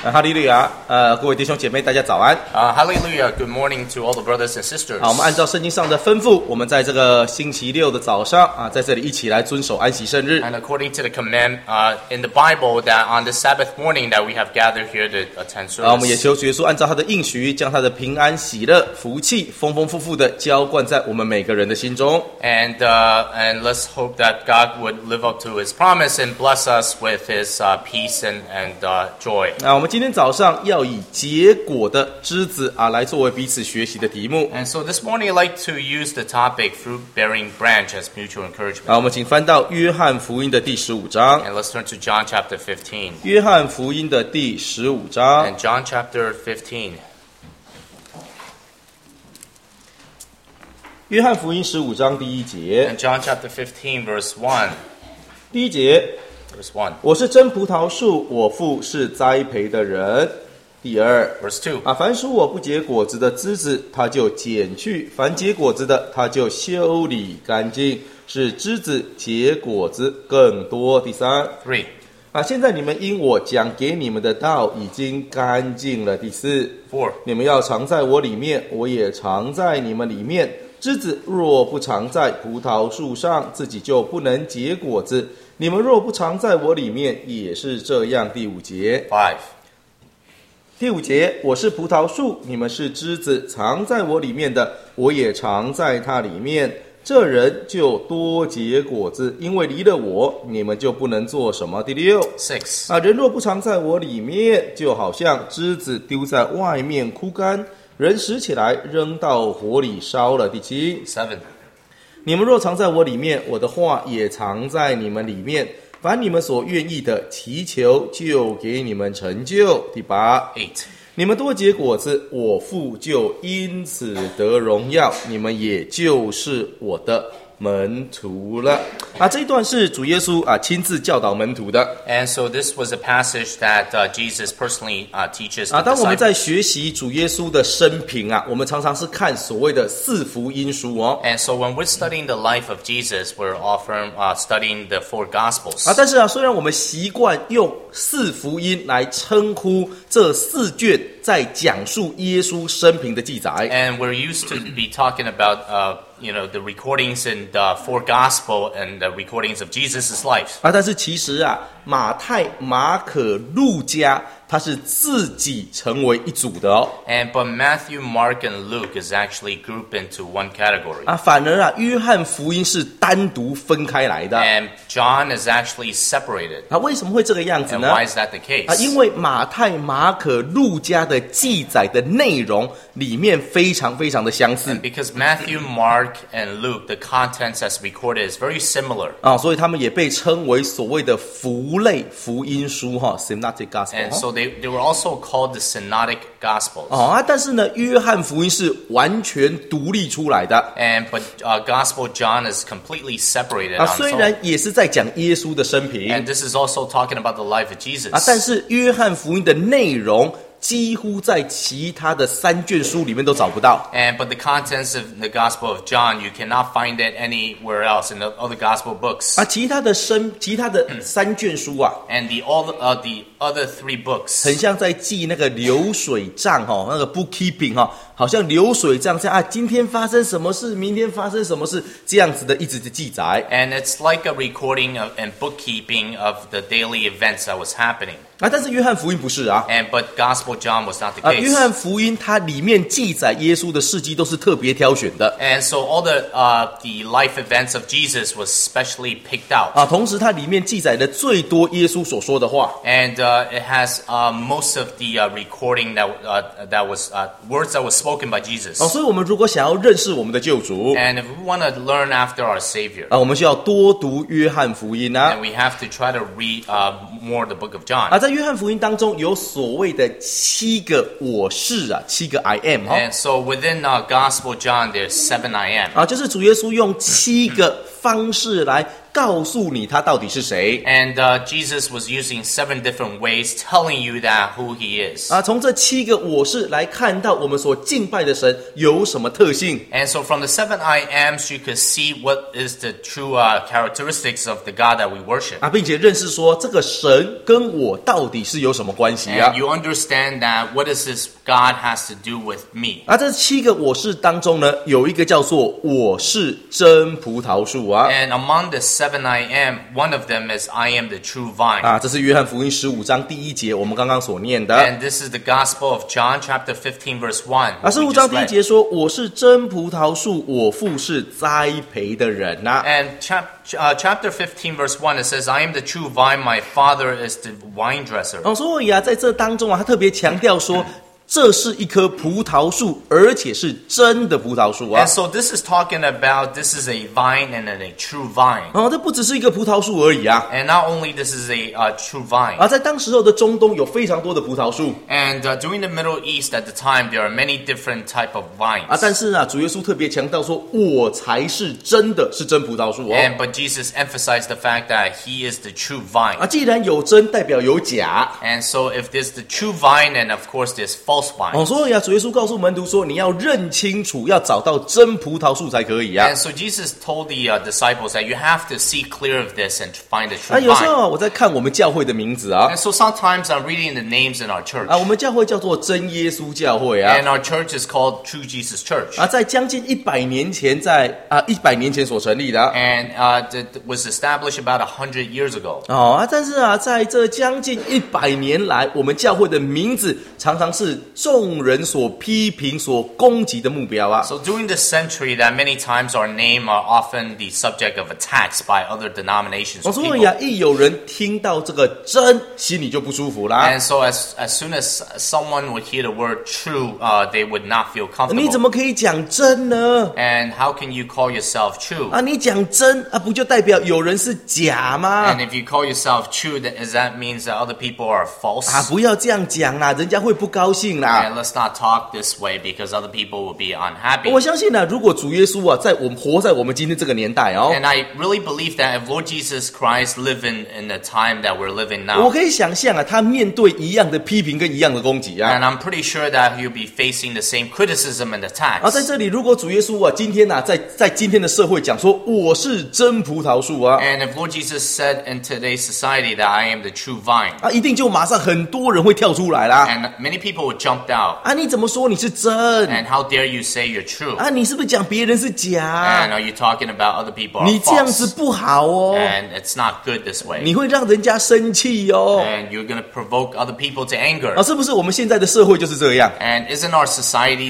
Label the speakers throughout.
Speaker 1: 哈利路亚！各位弟兄姐妹，大家早安。
Speaker 2: Hallelujah! Good morning to all the brothers and sisters.
Speaker 1: 好，我们按照圣经上的吩咐，我们在这个星期六的早上在这里一起来遵守安息圣日。
Speaker 2: And according to the command in the Bible that on the Sabbath morning that we have gathered here to attend
Speaker 1: 我们也
Speaker 2: service.
Speaker 1: 求主耶稣按照他的应许，将他的平安、喜乐、福气丰丰富富的浇灌在我们每个人的心中。
Speaker 2: And let's hope that God would live up to His promise and bless us with His peace and joy.
Speaker 1: 我们今天早上要以结果的枝子来作为彼此学习的题目。
Speaker 2: And so this morning I'd like to use the topic fruit-bearing branch as mutual encouragement.
Speaker 1: 我们请翻到约翰福音的第15章。
Speaker 2: And let's turn to John chapter 15.
Speaker 1: 约翰福音的第15章。
Speaker 2: And John chapter 15.
Speaker 1: 约翰福音15章第1节。
Speaker 2: And John chapter 15 verse 1.
Speaker 1: 第1节。
Speaker 2: Verse 1.
Speaker 1: 我是真葡萄树，我父是栽培的人。第2
Speaker 2: Verse 2.
Speaker 1: 凡属我不结果子的枝子，他就剪去；凡结果子的，他就修理干净，使枝子结果子更多。第3
Speaker 2: 3.
Speaker 1: 现在你们因我讲给你们的道已经干净了。第4
Speaker 2: 4.
Speaker 1: 你们要常在我里面，我也常在你们里面。枝子若不常在葡萄树上，自己就不能结果子。你们若不常在我里面，也是这样。第5节。
Speaker 2: 5.
Speaker 1: 第5节，我是葡萄树，你们是枝子，常在我里面的，我也常在他里面。这人就多结果子，因为离了我，你们就不能做什么。第6
Speaker 2: 6.
Speaker 1: 人若不常在我里面，就好像枝子丢在外面枯干，人拾起来扔到火里烧了。第7
Speaker 2: 7.
Speaker 1: 你们若常在我里面，我的话也常在你们里面。凡你们所愿意的，祈求就给你们成就。第8
Speaker 2: 8.
Speaker 1: 你们多结果子，我父就因此得荣耀，你们也就是我的门徒了。这一段是主耶稣亲自教导门徒的。
Speaker 2: And so this was a passage that Jesus personally teaches the
Speaker 1: 当我们
Speaker 2: disciples.
Speaker 1: 在学习主耶稣的生平我们常常是看所谓的四福音书
Speaker 2: And so when we're studying the life of Jesus, we're often studying the four Gospels.
Speaker 1: 但是虽然我们习惯用四福音来称呼这4卷在讲述耶稣生平的记载，
Speaker 2: And we're used to be talking about the recordings in the four Gospel and the recordings of Jesus' life.
Speaker 1: 但是其实马太、马可、路加它是自己成为一组的
Speaker 2: But Matthew, Mark, and Luke is actually grouped into one category.
Speaker 1: 反而约翰福音是单独分开来的。
Speaker 2: And John is actually separated.
Speaker 1: 为什么会这个样子
Speaker 2: And
Speaker 1: 呢？
Speaker 2: why is that the case?
Speaker 1: 因为马太、马可、路加的记载的内容里面非常非常的相似。
Speaker 2: Because Matthew, Mark, and Luke, the contents as recorded is very similar.
Speaker 1: 所以他们也被称为所谓的福类福音书，Synoptic
Speaker 2: And
Speaker 1: Gospel。
Speaker 2: so they were also called the Synoptic Gospels.
Speaker 1: 但是呢，约翰福音是完全独立出来的。
Speaker 2: But Gospel John is completely separated on
Speaker 1: 虽
Speaker 2: its
Speaker 1: 然
Speaker 2: own.
Speaker 1: 也是在讲耶稣的生平，
Speaker 2: And this is also talking about the life of Jesus.
Speaker 1: 但是约翰福音的内容几乎在其他的3卷书里面都找不到。
Speaker 2: But the contents of the Gospel of John, you cannot find it anywhere else in the other Gospel books.
Speaker 1: 其他的3卷书
Speaker 2: And the other three books
Speaker 1: 很像在记那个流水账那个 bookkeeping 好像流水账这样今天发生什么事，明天发生什么事，这样子的一直的记载。
Speaker 2: And it's like a recording and bookkeeping of the daily events that was happening.
Speaker 1: 但是约翰福音不是
Speaker 2: But Gospel John was not the
Speaker 1: 约
Speaker 2: case.
Speaker 1: 翰福音它里面记载耶稣的事迹都是特别挑选的。
Speaker 2: And so all the life events of Jesus was specially picked out.
Speaker 1: 同时它里面记载的最多耶稣所说的话。
Speaker 2: And it has most of the recording that was words that was spoken by Jesus.
Speaker 1: 所以我们如果想要认识我们的救主，
Speaker 2: And if we want to learn after our Savior,
Speaker 1: 我们需要多读约翰福音
Speaker 2: then we have to try to read more the book of John.
Speaker 1: 在约翰福音当中有所谓的7个我是7个 I am
Speaker 2: And so within Gospel John, there's 7 I am.
Speaker 1: 就是主耶稣用7个方式来告诉你他到底是谁。
Speaker 2: And Jesus was using 7 different ways telling you that who he is.
Speaker 1: 从这7个我是来看到我们所敬拜的神有什么特性。
Speaker 2: And so from the 7 I ams, you could see what is the true characteristics of the God that we worship.
Speaker 1: 并且认识说这个神跟我到底是有什么关系啊
Speaker 2: And you understand that what is this God has to do with me.
Speaker 1: 这7个我是当中呢，有一个叫做我是真葡萄树啊。
Speaker 2: And among the 7 I am, one of them is I am the true vine.
Speaker 1: 这是约翰福音15章第1节，我们刚刚所念的。
Speaker 2: And this is the Gospel of John, chapter 15, verse 1.
Speaker 1: 15章第1节说：“我是真葡萄树，我父是栽培的人呐。”
Speaker 2: And chapter 15, verse 1, it says, I am the true vine, my father is the vine dresser.
Speaker 1: 所以在这当中他特别强调说。这是一棵葡萄树，而且是真的葡萄树啊。
Speaker 2: And so this is talking about this is a vine and a true vine.
Speaker 1: 这不只是一个葡萄树而已啊。
Speaker 2: And not only this is a true vine.
Speaker 1: 在当时候的中东有非常多的葡萄树。
Speaker 2: And during the Middle East at the time, there are many different type of vines.
Speaker 1: 但是主耶稣特别强调说，我才是真葡萄树哦。
Speaker 2: But Jesus emphasized the fact that He is the true vine.
Speaker 1: 既然有真，代表有假。
Speaker 2: And so if there's the true vine, and of course there's false vine.
Speaker 1: 所以主耶稣告诉门徒说，你要认清楚，要找到真葡萄树才可以啊。
Speaker 2: And so Jesus told the disciples that you have to see clear of this and to find the true vine.
Speaker 1: 有时候我在看我们教会的名字啊。
Speaker 2: And so sometimes I'm reading the names in our church.
Speaker 1: 我们教会叫做真耶稣教会啊。
Speaker 2: And our church is called True Jesus Church.
Speaker 1: 在将近100年前，在100年前所成立的。
Speaker 2: And it was established about 100 years ago.
Speaker 1: 但是在这将近100年来，我们教会的名字常常是众人所批评、所攻击的目标啊。
Speaker 2: So during this century, that many times our name are often the subject of attacks by other denominations.
Speaker 1: 所以一有人听到这个真，心里就不舒服啦。
Speaker 2: And so as soon as someone would hear the word true, they would not feel comfortable.
Speaker 1: 你怎么可以讲真呢
Speaker 2: ？And how can you call yourself true?
Speaker 1: 你讲真不就代表有人是假吗
Speaker 2: ？And if you call yourself true, does that means that other people are false?
Speaker 1: 不要这样讲啦，人家会不高兴啦。
Speaker 2: And let's not talk this way because other people will be unhappy.
Speaker 1: 我相信如果主耶稣活在我们今天这个年代
Speaker 2: And I really believe that if Lord Jesus Christ lived in the time that we're living now,
Speaker 1: 我可以想象他面对一样的批评跟一样的攻击啊。
Speaker 2: And I'm pretty sure that he'll be facing the same criticism and attacks.
Speaker 1: 在这里，如果主耶稣今天在今天的社会讲说我是真葡萄树啊。
Speaker 2: And if Lord Jesus said in today's society that I am the true vine,
Speaker 1: 一定就马上很多人会跳出来啦。
Speaker 2: And many people would jump out.
Speaker 1: 你怎么说你是真
Speaker 2: And how dare you say you're true?
Speaker 1: 你是不是讲别人是假
Speaker 2: And are you talking about other people are
Speaker 1: 你这样子
Speaker 2: false?
Speaker 1: 不好哦
Speaker 2: And it's not good this way.
Speaker 1: 你会让人家生气哦
Speaker 2: And you're going to provoke other people to anger.
Speaker 1: 是不是我们现在的社会就是这样
Speaker 2: And isn't our society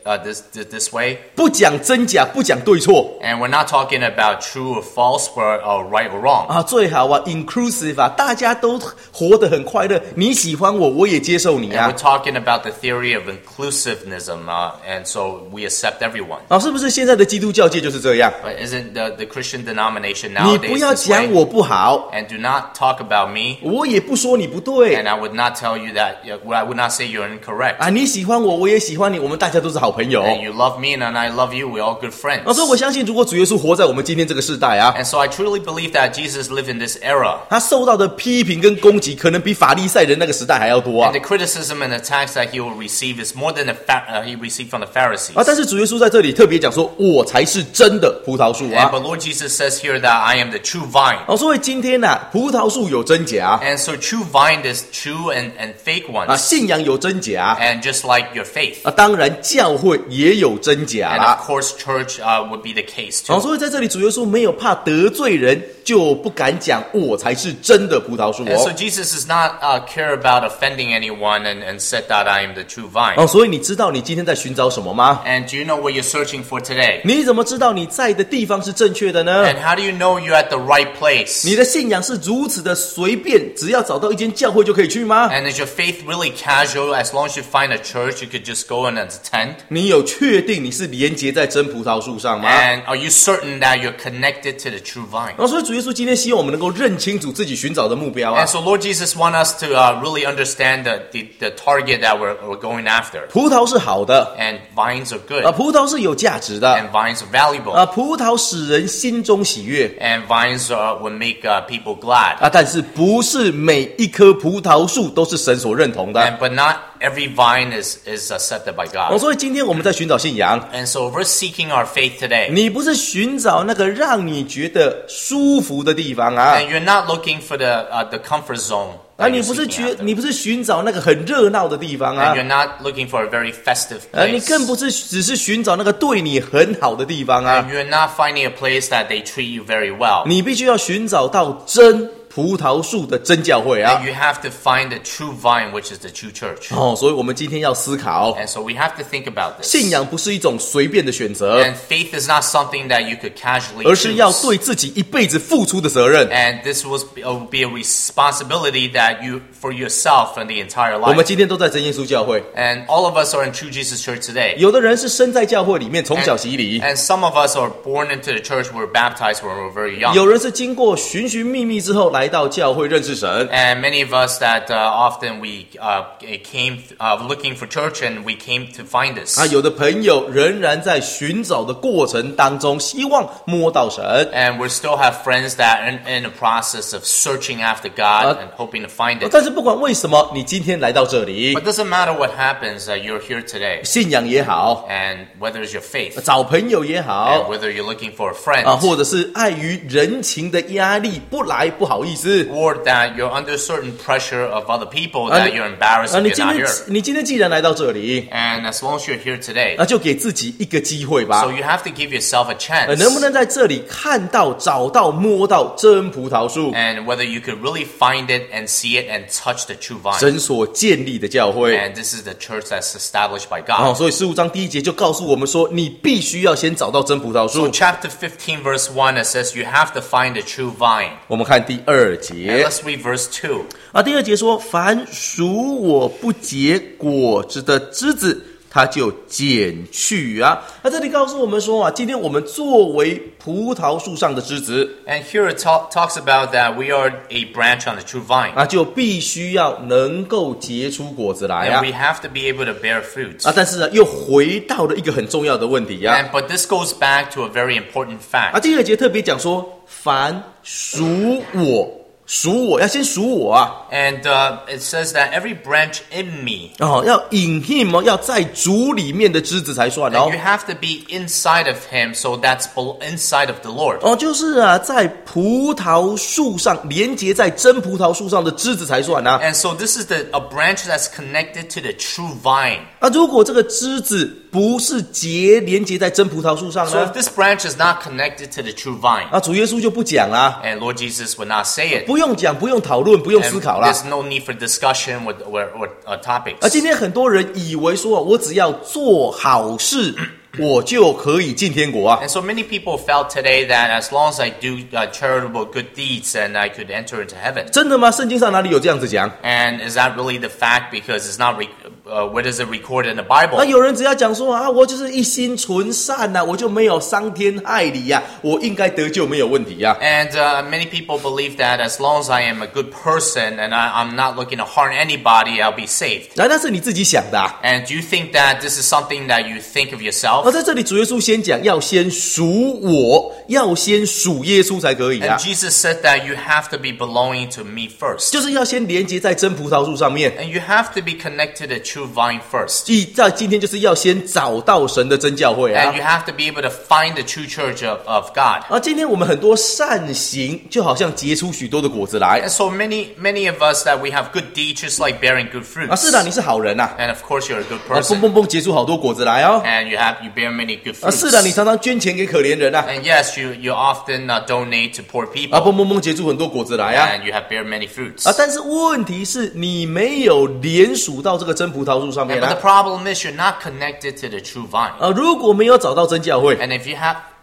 Speaker 2: this way?
Speaker 1: 不讲真假，不讲对错
Speaker 2: And we're not talking about true or false or right or wrong.
Speaker 1: 最好inclusive 大家都活得很快乐，你喜欢我，我也接受你
Speaker 2: And we're talking about the theory of inclusivism, and so we accept everyone.
Speaker 1: 是不是现在的基督教界就是这样
Speaker 2: But isn't the Christian denomination
Speaker 1: 你不
Speaker 2: nowadays
Speaker 1: 要
Speaker 2: this way?
Speaker 1: 讲我不好
Speaker 2: And do not talk about me,
Speaker 1: 我也不说你不对
Speaker 2: and I would not tell you that, I would not say you're incorrect.
Speaker 1: 你喜欢我，我也喜欢你，我们大家都是好朋友
Speaker 2: And you love me, and I love you, we're all good friends.
Speaker 1: 所以我相信如果主耶稣活在我们今天这个世代
Speaker 2: And so I truly believe that Jesus lived in this era.
Speaker 1: 他受到的批评跟攻击可能比法利赛人那个时代还要多
Speaker 2: And the criticism and attacks that he will receive is more than he received from the Pharisees.
Speaker 1: 但是主耶稣在这里特别讲说，我才是真的葡萄树
Speaker 2: But Lord Jesus says here that I am the true vine.
Speaker 1: 所以今天葡萄树有真假
Speaker 2: And so true vine is true and fake ones.
Speaker 1: 信仰有真假
Speaker 2: And just like your faith.
Speaker 1: 当然教会也有真假
Speaker 2: And of course church would be the case too.
Speaker 1: 所以在这里主耶稣没有怕得罪人，就不敢讲我才是真的葡萄树
Speaker 2: And so Jesus does not care about offending anyone and said that I am the true vine.
Speaker 1: 所以你知道你今天在寻找什么吗
Speaker 2: And do you know what you're searching for today?
Speaker 1: 你怎么知道你在的地方是正确的呢
Speaker 2: And how do you know you're at the right place?
Speaker 1: 你的信仰是如此的随便，只要找到一间教会就可以去吗
Speaker 2: And is your faith really casual? As long as you find a church, you could just go in and attend?
Speaker 1: 你有确定你是连结在真葡萄树上吗
Speaker 2: And are you certain that you're connected to the true vine?
Speaker 1: 所以主耶稣今天希望我们能够认清楚自己寻找的目标
Speaker 2: And so Lord Jesus wants us to really understand the target that we're going after.
Speaker 1: 葡萄是好的
Speaker 2: And vines are good.
Speaker 1: 葡葡萄是有价值的
Speaker 2: and vines are valuable.
Speaker 1: 啊，葡萄使人心中喜悦
Speaker 2: And vines will make people glad.
Speaker 1: 啊，但是不是每一棵葡萄树都是神所认同的。
Speaker 2: But not every vine is accepted by God.
Speaker 1: 所以今天我们在寻找信仰，
Speaker 2: And so we're seeking our faith today.
Speaker 1: 你不是寻找那个让你觉得舒服的地方啊。
Speaker 2: And you're not looking for the comfort zone.
Speaker 1: 啊，
Speaker 2: that
Speaker 1: 你
Speaker 2: you're
Speaker 1: 不是
Speaker 2: seeking after.
Speaker 1: 你不是寻找那个很热闹的地方啊
Speaker 2: And，you're not looking for a very festive
Speaker 1: 你
Speaker 2: place.
Speaker 1: 更不是只是寻找那个对你很好的地方啊
Speaker 2: And，you're not finding a place that they treat you very well.
Speaker 1: 你必须要寻找到真葡萄树的真教会啊
Speaker 2: And。you have to find the true vine, which is the true church.
Speaker 1: 所以我们今天要思考，
Speaker 2: And so we have to think about this.
Speaker 1: 信仰不是一种随便的选择，
Speaker 2: And faith is not something that you could casually
Speaker 1: 而是要
Speaker 2: choose.
Speaker 1: 对自己一辈子付出的责任。
Speaker 2: And this will be a responsibility that you for yourself and the entire
Speaker 1: 我们
Speaker 2: life.
Speaker 1: 今天都在真耶稣教会，
Speaker 2: And all of us are in True Jesus Church today.
Speaker 1: 有的人是生在教会里面，从小洗礼；
Speaker 2: And some of us are born into the church. We're baptized when we're very young.
Speaker 1: 有人是经过寻寻觅觅之后来到教会认识神。
Speaker 2: And many of us that often we came looking for church and we came to find this.
Speaker 1: 有的朋友仍然在寻找的过程当中，希望摸到神。
Speaker 2: And we still have friends that are in the process of searching after God and hoping to find it.
Speaker 1: 但是不管为什么，你今天来到这里，
Speaker 2: But it doesn't matter what happens, you're here today.
Speaker 1: 信仰也好，
Speaker 2: And whether it's your faith,
Speaker 1: 找朋友也
Speaker 2: and
Speaker 1: 好，
Speaker 2: whether you're looking for a friend,
Speaker 1: 或者是碍于人情的压力不来不好意思。
Speaker 2: or that you're under certain pressure of other people that you're embarrassed if
Speaker 1: 你
Speaker 2: you're
Speaker 1: 今
Speaker 2: not
Speaker 1: 天
Speaker 2: here.
Speaker 1: 你今天既然来到这里，
Speaker 2: And as long as you're here today,
Speaker 1: 那就给自己一个机会吧
Speaker 2: so。you have to give yourself a chance.
Speaker 1: 能不能在这里看到、找到、摸到真葡萄树，
Speaker 2: And whether you could really find it and see it and touch the true vine.
Speaker 1: 神所建立的教会？
Speaker 2: And this is the church that's established by God.
Speaker 1: 所以15章第1节就告诉我们说，你必须要先找到真葡萄
Speaker 2: So
Speaker 1: 树。
Speaker 2: chapter 15 verse 1, it says you have to find the true vine.
Speaker 1: 我们看第2
Speaker 2: And
Speaker 1: 节
Speaker 2: let's read verse 2.
Speaker 1: 第2节说：“凡属我不结果子的枝子，他就剪去啊。”这里告诉我们说今天我们作为葡萄树上的枝子
Speaker 2: And here it talks about that we are a branch on the true vine.
Speaker 1: 就必须要能够结出果子来
Speaker 2: And we have to be able to bear fruits.
Speaker 1: 但是又回到了一个很重要的问题
Speaker 2: But this goes back to a very important fact.
Speaker 1: 第2节特别讲说，凡属我要先属我
Speaker 2: And it says that every branch in me,
Speaker 1: 要in him 要在主里面的枝子才算
Speaker 2: and you have to be inside of him, so that's inside of the Lord.
Speaker 1: 就是在葡萄树上连接在真葡萄树上的枝子才算
Speaker 2: And so this is a branch that's connected to the true vine.
Speaker 1: 如果这个枝子不是连接在真葡萄树上
Speaker 2: So
Speaker 1: 呢
Speaker 2: if this branch is not connected to the true vine,
Speaker 1: 主耶稣就不讲啦，
Speaker 2: and Lord Jesus would not say it,
Speaker 1: 不用讲，不用讨论，不用
Speaker 2: and
Speaker 1: 思考啦。
Speaker 2: there's no need for discussion with topics.
Speaker 1: 今天很多人以为说，我只要做好事，我就可以进天国
Speaker 2: And so many people felt today that as long as I do charitable good deeds, and I could enter into heaven.
Speaker 1: 真的吗？圣经上哪里有这样子讲？
Speaker 2: And is that really the fact? Because it's not. Where does it recorded in the Bible?
Speaker 1: 有人只要讲说我就是一心存善我就没有伤天害理我应该得救没有问题
Speaker 2: And many people believe that as long as I am a good person and I'm not looking to harm anybody, I'll be saved.
Speaker 1: 那是你自己想的
Speaker 2: And do you think that this is something that you think of yourself?
Speaker 1: 在这里主耶稣先讲要先属我，要先属耶稣才可以
Speaker 2: And Jesus said that you have to be belonging to me first.
Speaker 1: 就是要先连接在真葡萄树上面
Speaker 2: And you have to be connected to the true vine first.
Speaker 1: 在今天就是要先找到神的真教会
Speaker 2: And you have to be able to find the true church of God.
Speaker 1: 今天我们很多善行就好像结出许多的果子来
Speaker 2: And so many of us that we have good deeds just like bearing good fruits.
Speaker 1: 是的，你是好人
Speaker 2: And of course you're a good
Speaker 1: 蹦
Speaker 2: person.
Speaker 1: 蹦蹦结出好多果子来
Speaker 2: And you bear many good fruits.
Speaker 1: 是的，你常常捐钱给可怜人
Speaker 2: And yes, you often donate to poor people.
Speaker 1: 蹦蹦蹦结出很多果子来
Speaker 2: And you have bear many fruits.
Speaker 1: 但是问题是你没有连属到这个真葡萄树上面
Speaker 2: But the problem is you're not connected to the true vine.
Speaker 1: 如果没有找到真教会
Speaker 2: And if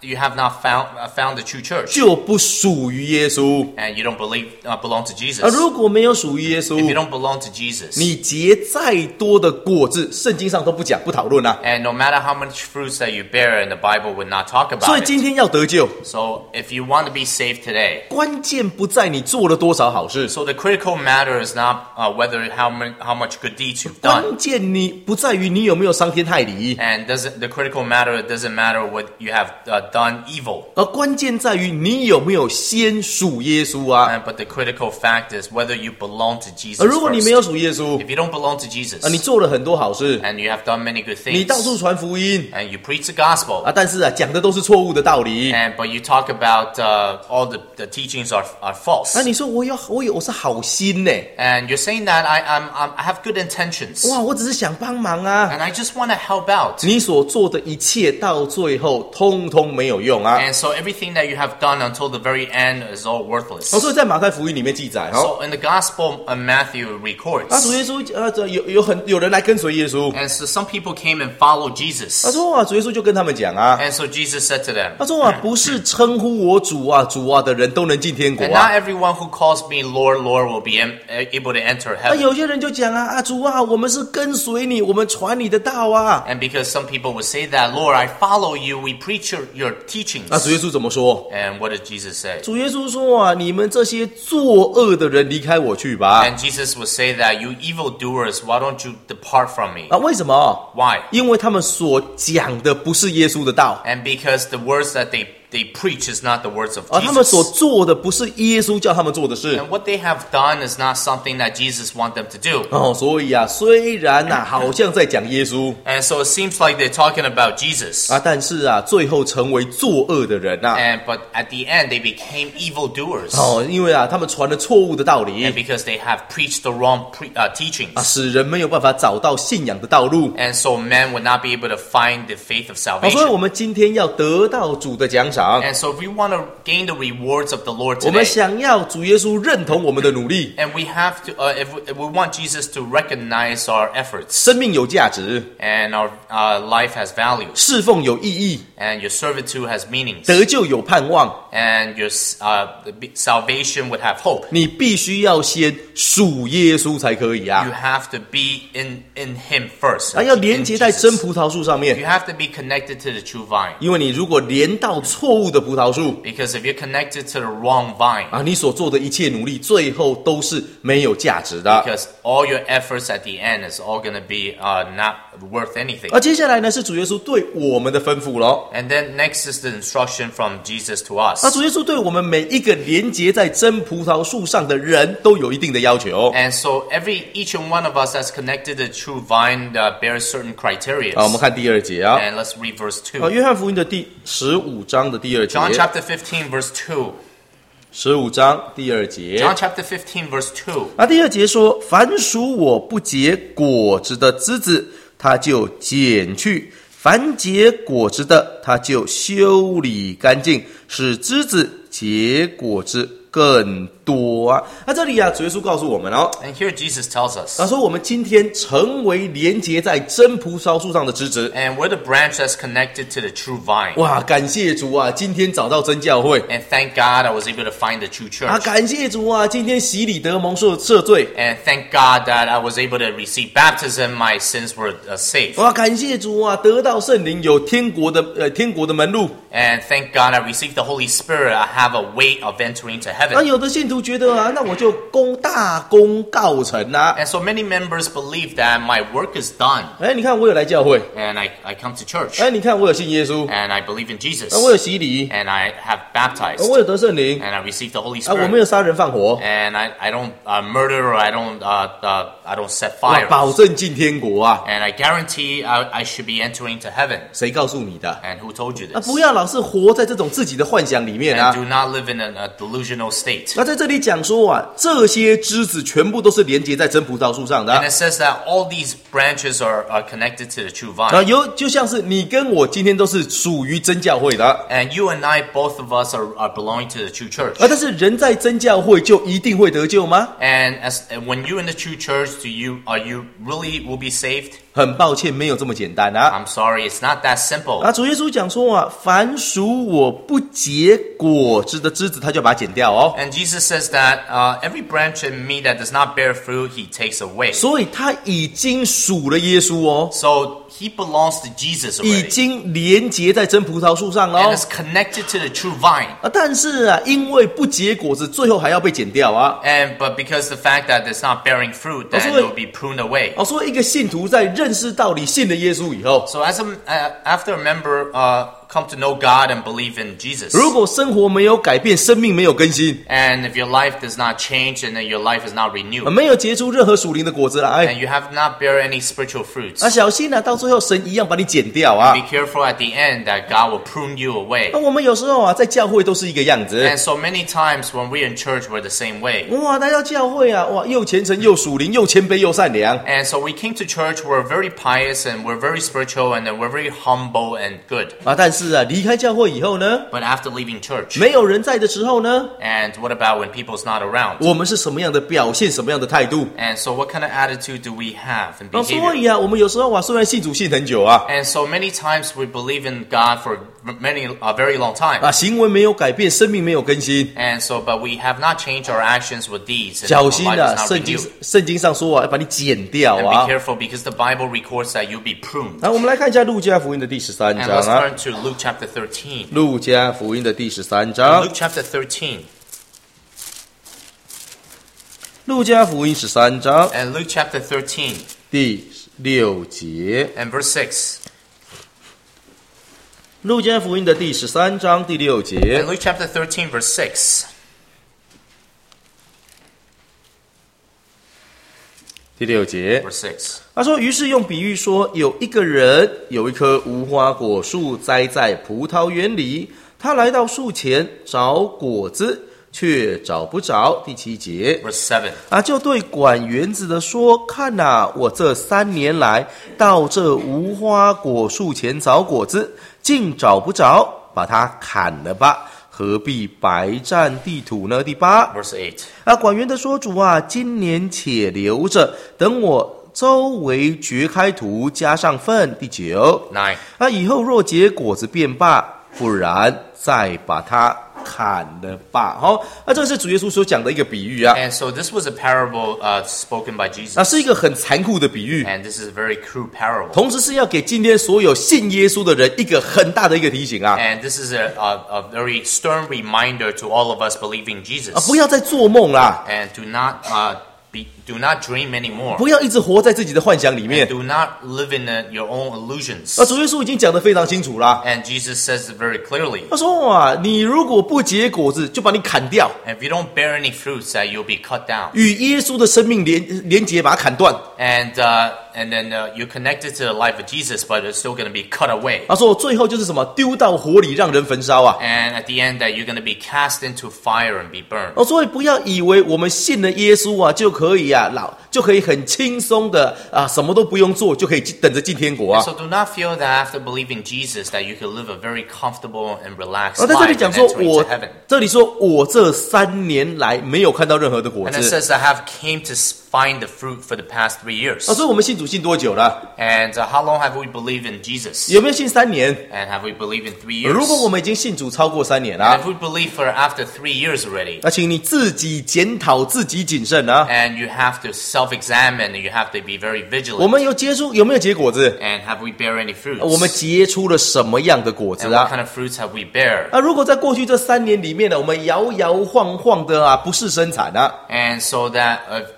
Speaker 2: you have not found the true church,
Speaker 1: 就不属于耶稣。
Speaker 2: and you don't belong to Jesus.
Speaker 1: 如果没有属于耶
Speaker 2: If you
Speaker 1: 稣，
Speaker 2: don't belong to Jesus,
Speaker 1: 你结再多的果子，圣经上都不讲不讨论啊。
Speaker 2: and no matter how much fruits that you bear, and the Bible would not talk
Speaker 1: 所以
Speaker 2: about
Speaker 1: 今
Speaker 2: it.
Speaker 1: 天要得救，
Speaker 2: So if you want to be saved today,
Speaker 1: 关键不在你做了多少好事，
Speaker 2: so the critical matter is not whether how much good deeds you've done,
Speaker 1: 关键你不在于你有没有伤天害理，
Speaker 2: and the critical matter doesn't matter what you have done evil.
Speaker 1: 而关键在于你有没有先属耶稣啊。
Speaker 2: But the critical fact is whether you belong to Jesus
Speaker 1: 而如果你
Speaker 2: first.
Speaker 1: 没有属耶稣，
Speaker 2: If you don't belong to Jesus,
Speaker 1: 你做了很多好事，
Speaker 2: and you have done many good
Speaker 1: 你
Speaker 2: things,
Speaker 1: 到处传福音
Speaker 2: and you preach the gospel,
Speaker 1: 但是讲的都是错误的道理。
Speaker 2: but you talk about all the teachings are false,
Speaker 1: 你说我是好心呢，
Speaker 2: and you're saying that I have good intentions,
Speaker 1: 哇，我只是想帮忙啊。
Speaker 2: and I just want to help out.
Speaker 1: 你所做的一切到最后通通没有用啊。
Speaker 2: And so everything that you have done until the very end is all worthless.
Speaker 1: 所以在马太福音里面记载，
Speaker 2: So in the Gospel, Matthew records,
Speaker 1: 主耶稣有人来跟随耶稣，
Speaker 2: and so some people came and followed
Speaker 1: 他
Speaker 2: Jesus.
Speaker 1: 说主耶稣就跟他们讲啊，
Speaker 2: And so Jesus said to them,
Speaker 1: 他说不是称呼我主啊的人都能进天国
Speaker 2: and
Speaker 1: 啊。
Speaker 2: not everyone who calls me Lord, Lord will be able to enter heaven.
Speaker 1: 有些人就讲主啊，我们是跟随你，我们传你的道啊。
Speaker 2: And because some people would say that, Lord, I follow you, we preach your teachings.
Speaker 1: 主耶稣怎么说？
Speaker 2: And what did Jesus say?
Speaker 1: 主耶稣说你们这些作恶的人离开我去吧。
Speaker 2: And Jesus would say that, you evildoers, why don't you depart from me?
Speaker 1: 为什么？
Speaker 2: Why?
Speaker 1: 因为他们所讲的不是耶稣的道，
Speaker 2: And because the words that they preach is not the words of
Speaker 1: 他们所
Speaker 2: Jesus.
Speaker 1: 做的不是耶稣叫他们做的事。
Speaker 2: And what they have done is not something that Jesus want them to do.
Speaker 1: 所以虽然好像在讲耶稣
Speaker 2: And so it seems like they're talking about Jesus.
Speaker 1: 但是最后成为作恶的人
Speaker 2: But at the end, they became evildoers.
Speaker 1: 因为他们传了错误的道理
Speaker 2: And because they have preached the wrong teachings.
Speaker 1: 使人没有办法找到信仰的道路
Speaker 2: And so men would not be able to find the faith of
Speaker 1: 所以
Speaker 2: salvation.
Speaker 1: 我们今天要得到主的奖赏
Speaker 2: And so if we want to gain the rewards of the Lord
Speaker 1: 我们
Speaker 2: today,
Speaker 1: 想要主耶稣认同我们的努力
Speaker 2: and we have to, if we want Jesus to recognize our efforts,
Speaker 1: 生命有价值
Speaker 2: and our life has value,
Speaker 1: 侍奉有意义
Speaker 2: and your servitude has meanings,
Speaker 1: 得救有盼望
Speaker 2: and your salvation would have hope,
Speaker 1: 你必须要先属耶稣才可以
Speaker 2: you have to be in Him first.
Speaker 1: 要连
Speaker 2: in
Speaker 1: 接在
Speaker 2: Jesus.
Speaker 1: 真葡萄树上面
Speaker 2: You have to be connected to the true vine.
Speaker 1: 因为你如果连到错误的葡萄树
Speaker 2: Because if you're connected to the wrong vine,
Speaker 1: 你所做的一切努力最后都是没有价值的
Speaker 2: because all your efforts at the end is all going to be not worth anything.
Speaker 1: 接下来呢是主耶稣对我们的吩咐咯
Speaker 2: And then next is the instruction from Jesus to us.
Speaker 1: 主耶稣对我们每一个连接在真葡萄树上的人都有一定的要求
Speaker 2: And so each and one of us that's connected to the true vine bears certain criteria.
Speaker 1: 我们看第二节
Speaker 2: And let's read verse 2.
Speaker 1: 约翰福音的第15章的第二节
Speaker 2: John chapter 15 verse 2.
Speaker 1: 15章第二节
Speaker 2: John chapter 15 verse 2.
Speaker 1: 第二节说凡属我不结果子的枝子他就剪去凡结果子的他就修理干净使枝子结果子更多这里主耶稣告诉我们
Speaker 2: And here Jesus tells us.
Speaker 1: 说我们今天成为连结在真葡萄树上的枝子
Speaker 2: And we're the branch that's connected to the true vine.
Speaker 1: 哇感谢主今天找到真教会
Speaker 2: And thank God I was able to find the true church.
Speaker 1: 感谢主今天洗礼得蒙赦罪
Speaker 2: And thank God that I was able to receive baptism. My sins were saved.
Speaker 1: 感谢主得到圣灵有天国的门路
Speaker 2: And thank God I received the Holy Spirit. I have a way of entering to heaven.
Speaker 1: 有的信徒觉得那我就大功告成
Speaker 2: And so many members believe that my work is done.
Speaker 1: 你看我有来教会
Speaker 2: And I come to church.
Speaker 1: 你看我有信耶稣
Speaker 2: And I believe in Jesus.
Speaker 1: 我有洗礼
Speaker 2: And I have baptized.
Speaker 1: 我有得圣灵
Speaker 2: And I received the Holy
Speaker 1: 我
Speaker 2: Spirit.
Speaker 1: 没有杀人放火
Speaker 2: And I don't murder or I don't set fire.
Speaker 1: 保证进天国
Speaker 2: And I guarantee I should be entering to heaven.
Speaker 1: 谁告诉你的
Speaker 2: And who told you this?
Speaker 1: 不要老是活在这种自己的幻想里面
Speaker 2: And do not live in a delusional state.
Speaker 1: 在这这里讲说啊，这些枝子全部都是连接在真葡萄树上的。
Speaker 2: And it says that all these branches are connected to the true
Speaker 1: 啊，
Speaker 2: vine.
Speaker 1: 就像是你跟我今天都是属于真教会的。
Speaker 2: And you and I, both of us, are belonging to the true church.
Speaker 1: 啊，但是人在真教会就一定会得救吗？
Speaker 2: And when you in the true church, are you really will be saved?
Speaker 1: 很抱歉，没有这么简单啊。
Speaker 2: I'm sorry, it's not that simple.
Speaker 1: 啊，主耶稣讲说啊，凡属我不结果子的枝子，他就把它剪掉哦。
Speaker 2: And Jesus says that every branch in me that does not bear fruit, he takes away.
Speaker 1: 所以他已经属了耶稣哦，
Speaker 2: So he belongs to Jesus
Speaker 1: 已
Speaker 2: already.
Speaker 1: 经连结在真葡萄树上了
Speaker 2: And
Speaker 1: 哦。
Speaker 2: is connected to the true vine.
Speaker 1: 啊，但是啊，因为不结果子，最后还要被剪掉啊。
Speaker 2: But because the fact that it's not bearing fruit, then it will be pruned away.
Speaker 1: 哦，所以一个信徒在认识道理、信了耶稣以后，
Speaker 2: So after a member come to know God and believe in Jesus,
Speaker 1: 如果生活没有改变，生命没有更新，
Speaker 2: and if your life does not change and then your life is not renewed,
Speaker 1: 没有结出任何属灵的果子来，
Speaker 2: and you have not bear any spiritual fruits,
Speaker 1: 啊，小心啊，到最后神一样把你剪掉啊。
Speaker 2: be careful at the end that God will prune you away.
Speaker 1: 那我们有时候啊，在教会都是一个样子。
Speaker 2: And so many times when we're in church, we're the same way.
Speaker 1: 哇，来到教会啊，哇，又虔诚又属灵，又谦卑又善良。
Speaker 2: And so we came to church, we're very pious and we're very spiritual and then we're very humble and good.
Speaker 1: 啊，但是啊，离开教会以后呢，
Speaker 2: But after leaving church,
Speaker 1: 没有人在的时候呢，
Speaker 2: and what about when people's not around?
Speaker 1: 我们是什么样的表现，什么样的态度？
Speaker 2: And so what kind of attitude do we have and
Speaker 1: 啊，所
Speaker 2: behavior?
Speaker 1: 以啊，我们有时候啊，虽然信主信很久啊，
Speaker 2: And so many times we believe in God for a very long time.
Speaker 1: 啊，行为没有改变，生命没有更新。
Speaker 2: And so, but we have not changed our actions with deeds. And
Speaker 1: 小
Speaker 2: our
Speaker 1: 心
Speaker 2: life
Speaker 1: 啊，
Speaker 2: is not
Speaker 1: 圣经
Speaker 2: renewed.
Speaker 1: 上说啊，要把你剪掉
Speaker 2: And
Speaker 1: 啊
Speaker 2: be。careful because the Bible records that you'll be pruned.
Speaker 1: 啊，我们来看一下路加福音的第13
Speaker 2: And
Speaker 1: 章
Speaker 2: let's
Speaker 1: 啊，
Speaker 2: turn to Luke chapter 13.
Speaker 1: 路加福音的第13章，
Speaker 2: Luke chapter 13.
Speaker 1: 路加福音13章
Speaker 2: And Luke chapter 13
Speaker 1: 第6节，
Speaker 2: and verse 6.
Speaker 1: 路加福音的第13章第6
Speaker 2: And
Speaker 1: 节，
Speaker 2: Luke chapter 13 verse 6.
Speaker 1: 第6节，
Speaker 2: Verse 6.
Speaker 1: 他说：“于是用比喻说，有一个人有一棵无花果树栽在葡萄园里，他来到树前找果子，却找不着。”第7节。
Speaker 2: Verse 7.
Speaker 1: 啊，就对管园子的说：“看哪，我这3年来到这无花果树前找果子，竟找不着，把它砍了吧，何必白占地土呢？”第8。
Speaker 2: Verse 8.
Speaker 1: 啊，管园的说：“主啊，今年且留着，等我周围掘开土，加上粪。”第9。
Speaker 2: 9.
Speaker 1: 啊，以后若结果子便罢，不然再把它砍了吧。好，那这是主耶稣所讲的一个比喻啊，
Speaker 2: And so this was a parable spoken by Jesus.
Speaker 1: 啊，是一个很残酷的比喻，
Speaker 2: And this is a very crude parable.
Speaker 1: 同时是要给今天所有信耶稣的人一个很大的一个提醒啊，
Speaker 2: And this is a very stern reminder to all of us believing
Speaker 1: 啊，
Speaker 2: Jesus.
Speaker 1: 不要再做梦啦，
Speaker 2: And do not dream anymore.
Speaker 1: 不要一直活在自己的幻想里面。
Speaker 2: Do not live in your own illusions.
Speaker 1: 啊，主耶稣已经讲得非常清楚啦。
Speaker 2: And Jesus says it very clearly.
Speaker 1: 他说啊，你如果不结果子，就把你砍掉，
Speaker 2: And if you don't bear any fruits, that you'll be cut down.
Speaker 1: 与耶稣的生命连结，把它砍断。
Speaker 2: And then you're connected to the life of Jesus, but it's still going to be cut away.
Speaker 1: 他说最后就是什么，丢到火里让人焚烧啊。
Speaker 2: And at the end, that you're going to be cast into fire and be burned.
Speaker 1: 哦，所以不要以为我们信了耶稣啊，就可以啊，就可以很轻松的啊，什么都不用做，就可以等着进天国啊。
Speaker 2: So do not feel that after believing Jesus, that you can live a very comfortable and relaxed
Speaker 1: 在这
Speaker 2: life
Speaker 1: 里
Speaker 2: and
Speaker 1: 讲说
Speaker 2: enter into heaven.
Speaker 1: 这里说我这3年来没有看到任何的果
Speaker 2: And it
Speaker 1: 子
Speaker 2: says, I have came to find the fruit for the past 3 years.
Speaker 1: 啊，所以我们信主信多久了？
Speaker 2: And how long have we believed in Jesus?
Speaker 1: 有没有信3年？
Speaker 2: And have we believed in 3 years?
Speaker 1: 如果我们已经信主超过3年
Speaker 2: And
Speaker 1: 了，
Speaker 2: if we believe for after 3 years already,
Speaker 1: 那请你自己检讨，自己谨慎啊。
Speaker 2: and you have to self-examine, and you have to be very
Speaker 1: 我
Speaker 2: vigilant.
Speaker 1: 们有没有结果子？
Speaker 2: And have we bear any fruits?
Speaker 1: 我们结出了什么样的果子
Speaker 2: And what
Speaker 1: 啊？
Speaker 2: kind of fruits have we bear?
Speaker 1: 啊，如果在过去这3年里面呢，我们摇摇晃晃的啊，不是生产啊，
Speaker 2: And so that, and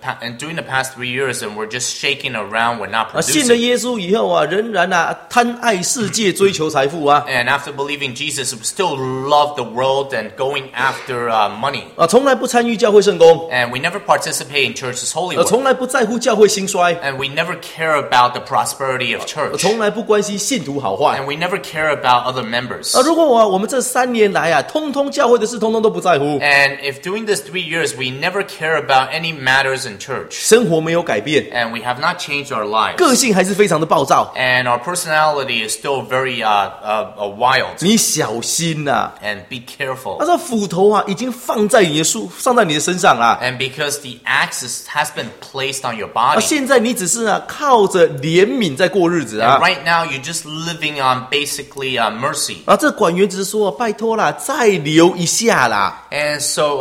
Speaker 2: during the past 3 years, and we're just shaking around, we're not
Speaker 1: 信了
Speaker 2: producing.
Speaker 1: 耶稣以后啊，仍然啊贪爱世界，追求财富啊，
Speaker 2: And after believing Jesus, we still love the world and going after money.
Speaker 1: 从来不参与教会圣工，
Speaker 2: And we never participate in church's holy work.
Speaker 1: 从来不在乎教会兴衰，
Speaker 2: And we never care about the prosperity of church.
Speaker 1: 从来不关心信徒好坏。
Speaker 2: And we never care about other members.
Speaker 1: 如果我们这3年来啊，通通教会的事，通通都不在乎，
Speaker 2: And if during this 3 years we never care about any matters in church,
Speaker 1: 生活没有改变，
Speaker 2: and we have not changed our lives,
Speaker 1: 个性还是非常的暴躁，
Speaker 2: and our personality is still very wild,
Speaker 1: 你小心呐、
Speaker 2: and be careful.
Speaker 1: 他说斧头啊，已经放在你的身上啦。
Speaker 2: And because the axe has been placed on your
Speaker 1: 啊，
Speaker 2: body,
Speaker 1: 现在你只是啊靠着怜悯在过日子
Speaker 2: and
Speaker 1: 啊。
Speaker 2: right now you're just living on basically mercy.
Speaker 1: 啊，这管员只是说拜托啦，再留一下啦。
Speaker 2: And so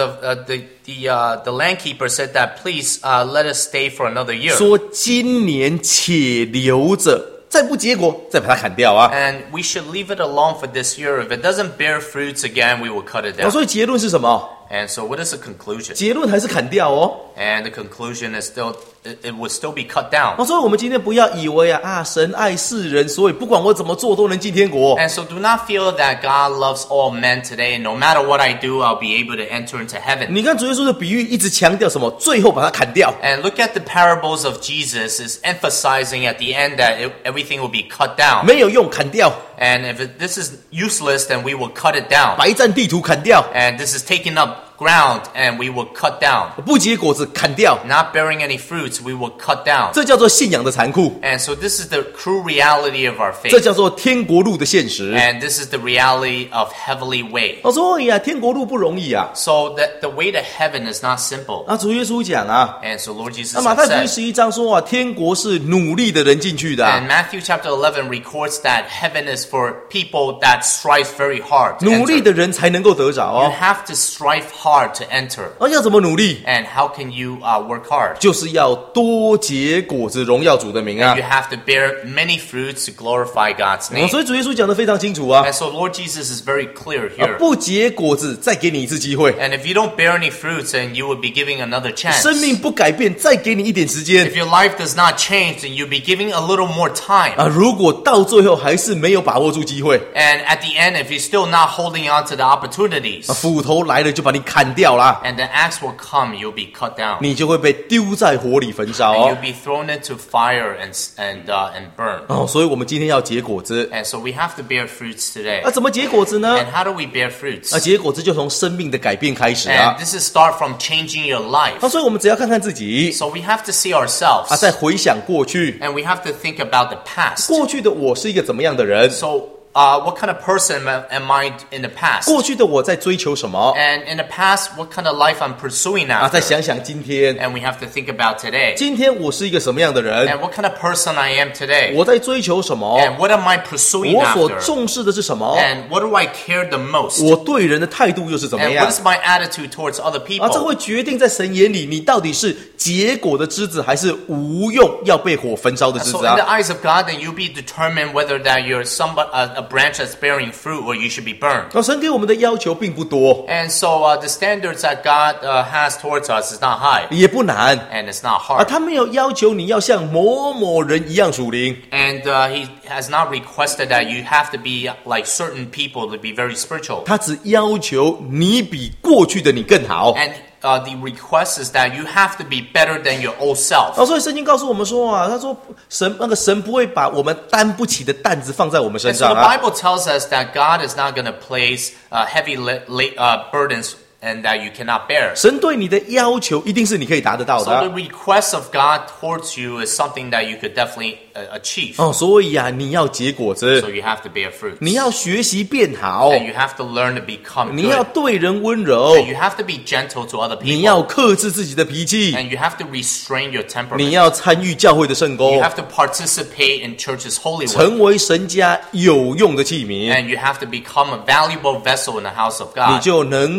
Speaker 2: the landkeeper said that please let us stay for another year.
Speaker 1: 说今年且留着，再不结果再把它砍掉啊。
Speaker 2: And we should leave it alone for this year. If it doesn't bear fruits again, we will cut it down.
Speaker 1: 所以结论是什么？
Speaker 2: And so what is the conclusion?
Speaker 1: 结论还是砍掉哦。
Speaker 2: And the conclusion is it would still be cut down.
Speaker 1: 所以我们今天不要以为神爱世人，所以不管我怎么做都能进天国。
Speaker 2: And so do not feel that God loves all men today. No matter what I do, I'll be able to enter into heaven.
Speaker 1: 你看主耶稣的比喻一直强调什么？最后把它砍掉。
Speaker 2: And look at the parables of Jesus is emphasizing at the end that everything will be cut down.
Speaker 1: 没有用，砍掉。
Speaker 2: And if this is useless, then we will cut it down.
Speaker 1: 白占地图砍掉，
Speaker 2: And this is taking up ground, and we will cut down.
Speaker 1: 不结果子砍掉，
Speaker 2: Not bearing any fruits, we will cut down.
Speaker 1: 这叫做信仰的残酷，
Speaker 2: And so this is the cruel reality of our
Speaker 1: 这
Speaker 2: faith.
Speaker 1: 叫做天国路的现实。
Speaker 2: And this is the reality of heavenly way.
Speaker 1: 所以天国路不容易啊。
Speaker 2: So that the way to heaven is not simple.
Speaker 1: 主耶稣讲啊，
Speaker 2: And so Lord Jesus
Speaker 1: 马
Speaker 2: had
Speaker 1: 太福音
Speaker 2: said,
Speaker 1: 11章说天国是努力的人进去的
Speaker 2: and Matthew chapter 11 records that heaven is for people that strive very hard to
Speaker 1: 努力
Speaker 2: enter.
Speaker 1: 的人才能够得着
Speaker 2: You have to strive hard to enter.
Speaker 1: 要怎么努力？
Speaker 2: And how can you work hard?
Speaker 1: 就是要多结果子，荣耀主的名啊
Speaker 2: You！have to bear many fruits to glorify God's name.
Speaker 1: 所以主耶稣讲得非常清楚啊，
Speaker 2: And so Lord Jesus is very clear here.
Speaker 1: 不结果子，再给你一次机会；
Speaker 2: And if you don't bear any fruits, then you will be giving another chance.
Speaker 1: 生命不改变，再给你一点时间
Speaker 2: If your life does not change, then you'll be giving a little more time.
Speaker 1: 如果到最后还是没有把握住机会，
Speaker 2: And at the end, if you're still not holding on to the opportunities,
Speaker 1: 斧头来了就把你砍掉啦，
Speaker 2: and the axe will come, you'll be cut down.
Speaker 1: 你就会被丢在火里焚烧
Speaker 2: And
Speaker 1: 哦
Speaker 2: you'll。be thrown into fire and burn.
Speaker 1: 所以我们今天要结果子。
Speaker 2: And so we have to bear fruits today.
Speaker 1: 怎么结果子呢
Speaker 2: And？how do we bear fruits?
Speaker 1: 结果子就从生命的改变开始啊
Speaker 2: And。this is start from changing your life.
Speaker 1: 所以我们只要看看自己
Speaker 2: So we have to see ourselves.
Speaker 1: 再回想过去，
Speaker 2: And we have to think about the past.
Speaker 1: 过去的我是一个怎么样的人？
Speaker 2: So what kind of person am I in the past?
Speaker 1: 过去的我在追求什么？
Speaker 2: And in the past, what kind of life I'm pursuing
Speaker 1: 再
Speaker 2: after?
Speaker 1: 想想今天，
Speaker 2: And we have to think about today.
Speaker 1: 今天我是一个什么样的人？
Speaker 2: And what kind of person I am today?
Speaker 1: 我在追求什么？
Speaker 2: And what am I pursuing
Speaker 1: 我所
Speaker 2: after?
Speaker 1: 重视的是什么？
Speaker 2: And what do I care the most?
Speaker 1: 我对人的态度又是怎么
Speaker 2: And
Speaker 1: 样
Speaker 2: what？is my attitude towards other
Speaker 1: 这
Speaker 2: people?
Speaker 1: 会决定在神眼里，你到底是结果的枝子，还是无用要被火焚烧的枝
Speaker 2: So
Speaker 1: 子
Speaker 2: in the
Speaker 1: 啊？
Speaker 2: eyes of God, then you'll be determined whether that you're a branch that's bearing fruit or you should be burned.
Speaker 1: 神给我们的要求并不多，
Speaker 2: And so the standards that God has towards us is not high,
Speaker 1: 也不难
Speaker 2: and it's not hard.
Speaker 1: 他没有要求你要像某某人一样属灵，
Speaker 2: And he has not requested that you have to be like certain people to be very spiritual.
Speaker 1: 他只要求你比过去的你更好。
Speaker 2: And the request is that you have to be better than your old self.
Speaker 1: 所以圣经告诉我们说他说神不会把我们担不起的担子放在我们身
Speaker 2: And so
Speaker 1: 上
Speaker 2: the
Speaker 1: 啊。
Speaker 2: Bible tells us that God is not going to place heavy burdens and that you cannot bear.
Speaker 1: 神对你的要求一定是你可以达得到
Speaker 2: So
Speaker 1: 的
Speaker 2: the request of God towards you is something that you could definitely achieve.
Speaker 1: 所以你要结果子
Speaker 2: So，you have to bear fruits.
Speaker 1: 你要学习变好，
Speaker 2: And you have to learn to become
Speaker 1: 你要
Speaker 2: good.
Speaker 1: 对人温柔，
Speaker 2: And you have to be gentle to other
Speaker 1: 你
Speaker 2: people.
Speaker 1: 要克制自己的脾气，
Speaker 2: And you have to restrain your
Speaker 1: 你
Speaker 2: temperament.
Speaker 1: 要参与教会的圣
Speaker 2: You
Speaker 1: 工，
Speaker 2: have to participate in church's holy work.
Speaker 1: 成为神家有用的器皿，
Speaker 2: And you have to become a valuable vessel in the house of
Speaker 1: 你
Speaker 2: God.
Speaker 1: 就能够成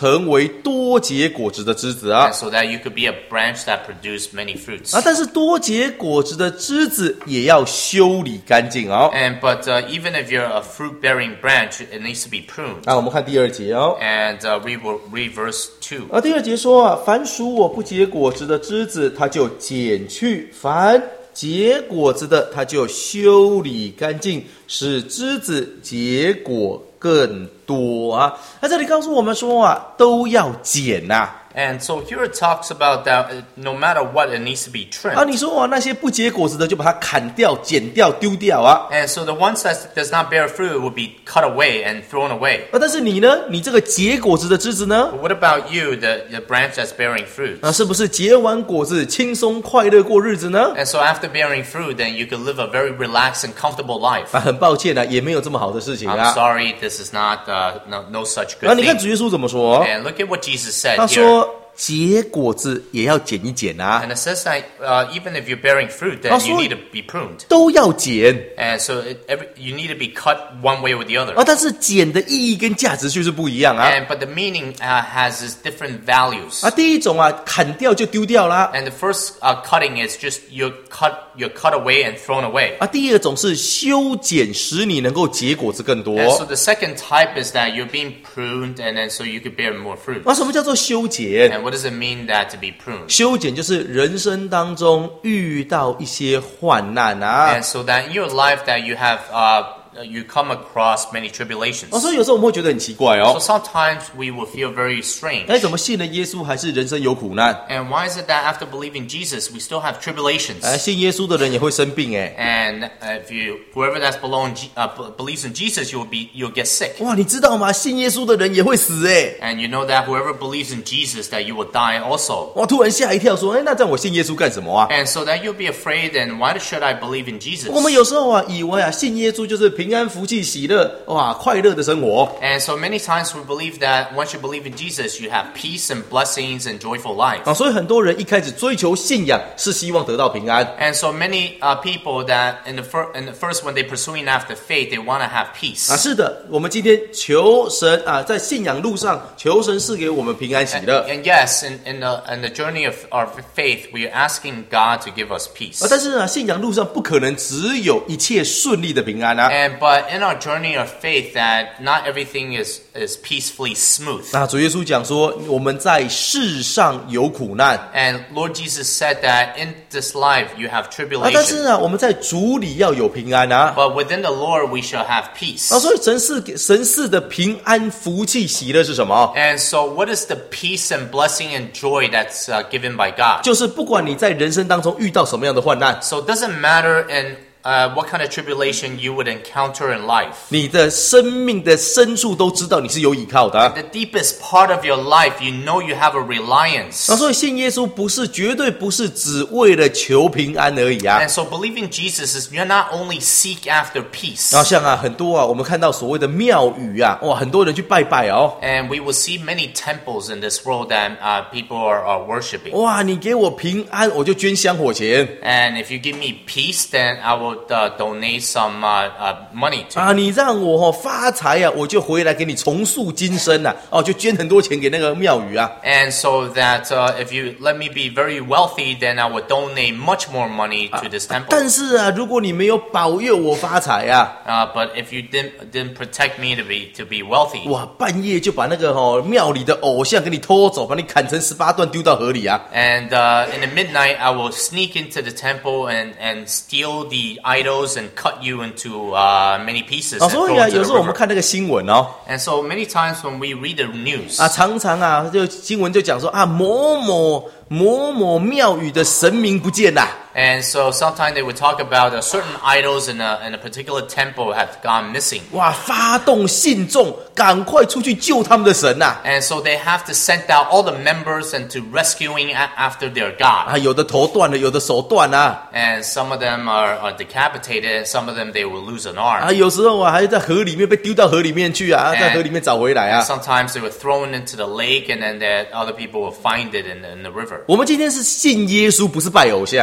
Speaker 1: 成为多结果子的枝子啊
Speaker 2: and。so that you could be a branch that produced many fruits.
Speaker 1: 啊，但是多结果子的枝子也要修理干净哦。
Speaker 2: But even if you're a fruit-bearing branch, it needs to be pruned.
Speaker 1: 那我们看第2节哦。
Speaker 2: And we will read verse 2.
Speaker 1: 第2节说啊，凡属我不结果子的枝子，他就剪去；凡结果子的，他就修理干净，使枝子结果更多啊。那这里告诉我们说啊，都要剪呐。
Speaker 2: And so here it talks about that no matter what, it needs to be
Speaker 1: 啊，
Speaker 2: trimmed.
Speaker 1: 你说啊，那些不结果子的就把它砍掉、剪掉、丢掉啊。
Speaker 2: And so the ones that does not bear fruit will be cut away and thrown away.
Speaker 1: 啊，但是你呢？你这个结果子的枝子呢？
Speaker 2: But what about you, the branch that's bearing fruit?
Speaker 1: 啊，是不是结完果子，轻松快乐过日子呢？
Speaker 2: And so after bearing fruit, then you can live a very relaxed and comfortable life.
Speaker 1: 啊，很抱歉啊，也没有这么好的事情
Speaker 2: I'm
Speaker 1: 啊。
Speaker 2: sorry, this is not no such
Speaker 1: 啊，
Speaker 2: good
Speaker 1: 你看
Speaker 2: thing.
Speaker 1: 主耶稣怎么说？
Speaker 2: And look at what Jesus said
Speaker 1: 他
Speaker 2: here.
Speaker 1: 说结果子也要剪一剪啊，
Speaker 2: And it says that even if you're bearing fruit, then you need to be pruned.
Speaker 1: 都要剪
Speaker 2: And so you need to be cut one way or the other.
Speaker 1: 啊，但是剪的意义跟价值却是不一样啊。
Speaker 2: But the meaning has its different values.
Speaker 1: 啊，第一种啊，砍掉就丢掉啦。
Speaker 2: And the first cutting is just you're cut away and thrown away.
Speaker 1: 啊，第二种是修剪，使你能够结果子更多。
Speaker 2: And so the second type is that you're being pruned, and then so you could bear more fruit.
Speaker 1: 啊，什么叫做修剪？
Speaker 2: And what does it mean that to be pruned?
Speaker 1: 修剪就是人生当中遇到一些患难啊。
Speaker 2: And so that in your life that you have you come across many tribulations.
Speaker 1: 所以有时候我们会觉得很奇怪
Speaker 2: So
Speaker 1: 哦，
Speaker 2: sometimes we will feel very strange.
Speaker 1: 哎，怎么信了耶稣还是人生有苦难？
Speaker 2: And why is it that after believing Jesus, we still have tribulations?
Speaker 1: 哎，信耶稣的人也会生病哎。
Speaker 2: And whoever that's believes in Jesus, you'll get sick.
Speaker 1: 哇，你知道吗？信耶稣的人也会死哎。
Speaker 2: And you know that whoever believes in Jesus, that you will die also.
Speaker 1: 哇，突然吓一跳说，哎，那这样我信耶稣干什么啊？
Speaker 2: And so that you'll be afraid, and why should I believe in Jesus?
Speaker 1: 我们有时候啊，以为啊，信耶稣就是平安、福气、喜乐，哇，快乐的生活。
Speaker 2: And so many times we believe that once you believe in Jesus, you have peace and blessings and joyful life.
Speaker 1: 啊，所以很多人一开始追求信仰是希望得到平安。
Speaker 2: And so many people that in the first when they're pursuing after faith, they want to have peace.
Speaker 1: 啊，是的，我们今天求神啊，在信仰路上求神赐给我们平安喜乐。
Speaker 2: And yes, in the journey of our faith, we are asking God to give us peace.
Speaker 1: 啊，但是啊，信仰路上不可能只有一切顺利的平安啊。
Speaker 2: But in our journey of faith, that not everything is peacefully smooth.
Speaker 1: 那主耶稣讲说，我们在世上有苦难
Speaker 2: And Lord Jesus said that in this life you have
Speaker 1: 啊，但是
Speaker 2: tribulation.
Speaker 1: 啊，我们在主里要有平安啊。
Speaker 2: But within the Lord we shall have peace.
Speaker 1: 啊，所以神赐的平安、福气、喜乐是什么？
Speaker 2: And so what is the peace and blessing and joy that's given by God?
Speaker 1: 就是不管你在人生当中遇到什么样的患难，
Speaker 2: So it doesn't matter in what kind of tribulation you would encounter in life.
Speaker 1: 你的生命的深处都知道你是有依靠的啊。
Speaker 2: The deepest part of your life, you know you have a reliance.
Speaker 1: 所以信耶稣绝对不是只为了求平安而已啊。
Speaker 2: And so believing Jesus is you're not only seek after peace.
Speaker 1: 然后像啊很多啊，我们看到所谓的庙宇啊，哇，很多人去拜拜哦。
Speaker 2: And we will see many temples in this world that people are worshiping.
Speaker 1: 哇，你给我平安，我就捐香火钱
Speaker 2: And if you give me peace, then I will donate some money to
Speaker 1: 啊！
Speaker 2: you.
Speaker 1: 你让我发财啊，我就回来给你重塑今生呐、啊！哦，就捐很多钱给那个庙宇啊。
Speaker 2: And so that if you let me be very wealthy, then I would donate much more money to this temple.
Speaker 1: 但是啊，如果你没有保佑我发财啊，
Speaker 2: But if you didn't protect me to be wealthy,
Speaker 1: 哇，半夜就把那个庙里的偶像给你偷走，把你砍成18段丢到河里啊！
Speaker 2: and in the midnight I will sneak into the temple and steal the idols and cut you into many pieces
Speaker 1: 啊，
Speaker 2: and
Speaker 1: 所
Speaker 2: throw
Speaker 1: 以啊，
Speaker 2: into
Speaker 1: 有
Speaker 2: the
Speaker 1: 时候我们
Speaker 2: river.
Speaker 1: 看那个新闻哦，
Speaker 2: And so many times when we read the news,
Speaker 1: 啊，常常啊，就新闻就讲说啊，某某庙宇的神明不见啦。
Speaker 2: and so sometimes they would talk about certain idols in a particular temple have gone missing.
Speaker 1: 哇，发动信众赶快出去救他们的神呐！
Speaker 2: And so they have to send out all the members and to rescuing after their god.
Speaker 1: 啊，有的头断了，有的手断啊，
Speaker 2: And some of them are decapitated, and some of them they will lose an arm.
Speaker 1: 啊，有时候啊，还在河里面被丢到河里面去啊，在河里面找回来
Speaker 2: And
Speaker 1: 啊。
Speaker 2: sometimes they were thrown into the lake, and then other people will find it in the river.
Speaker 1: 我们今天是信耶稣，不是拜偶像啊。
Speaker 2: And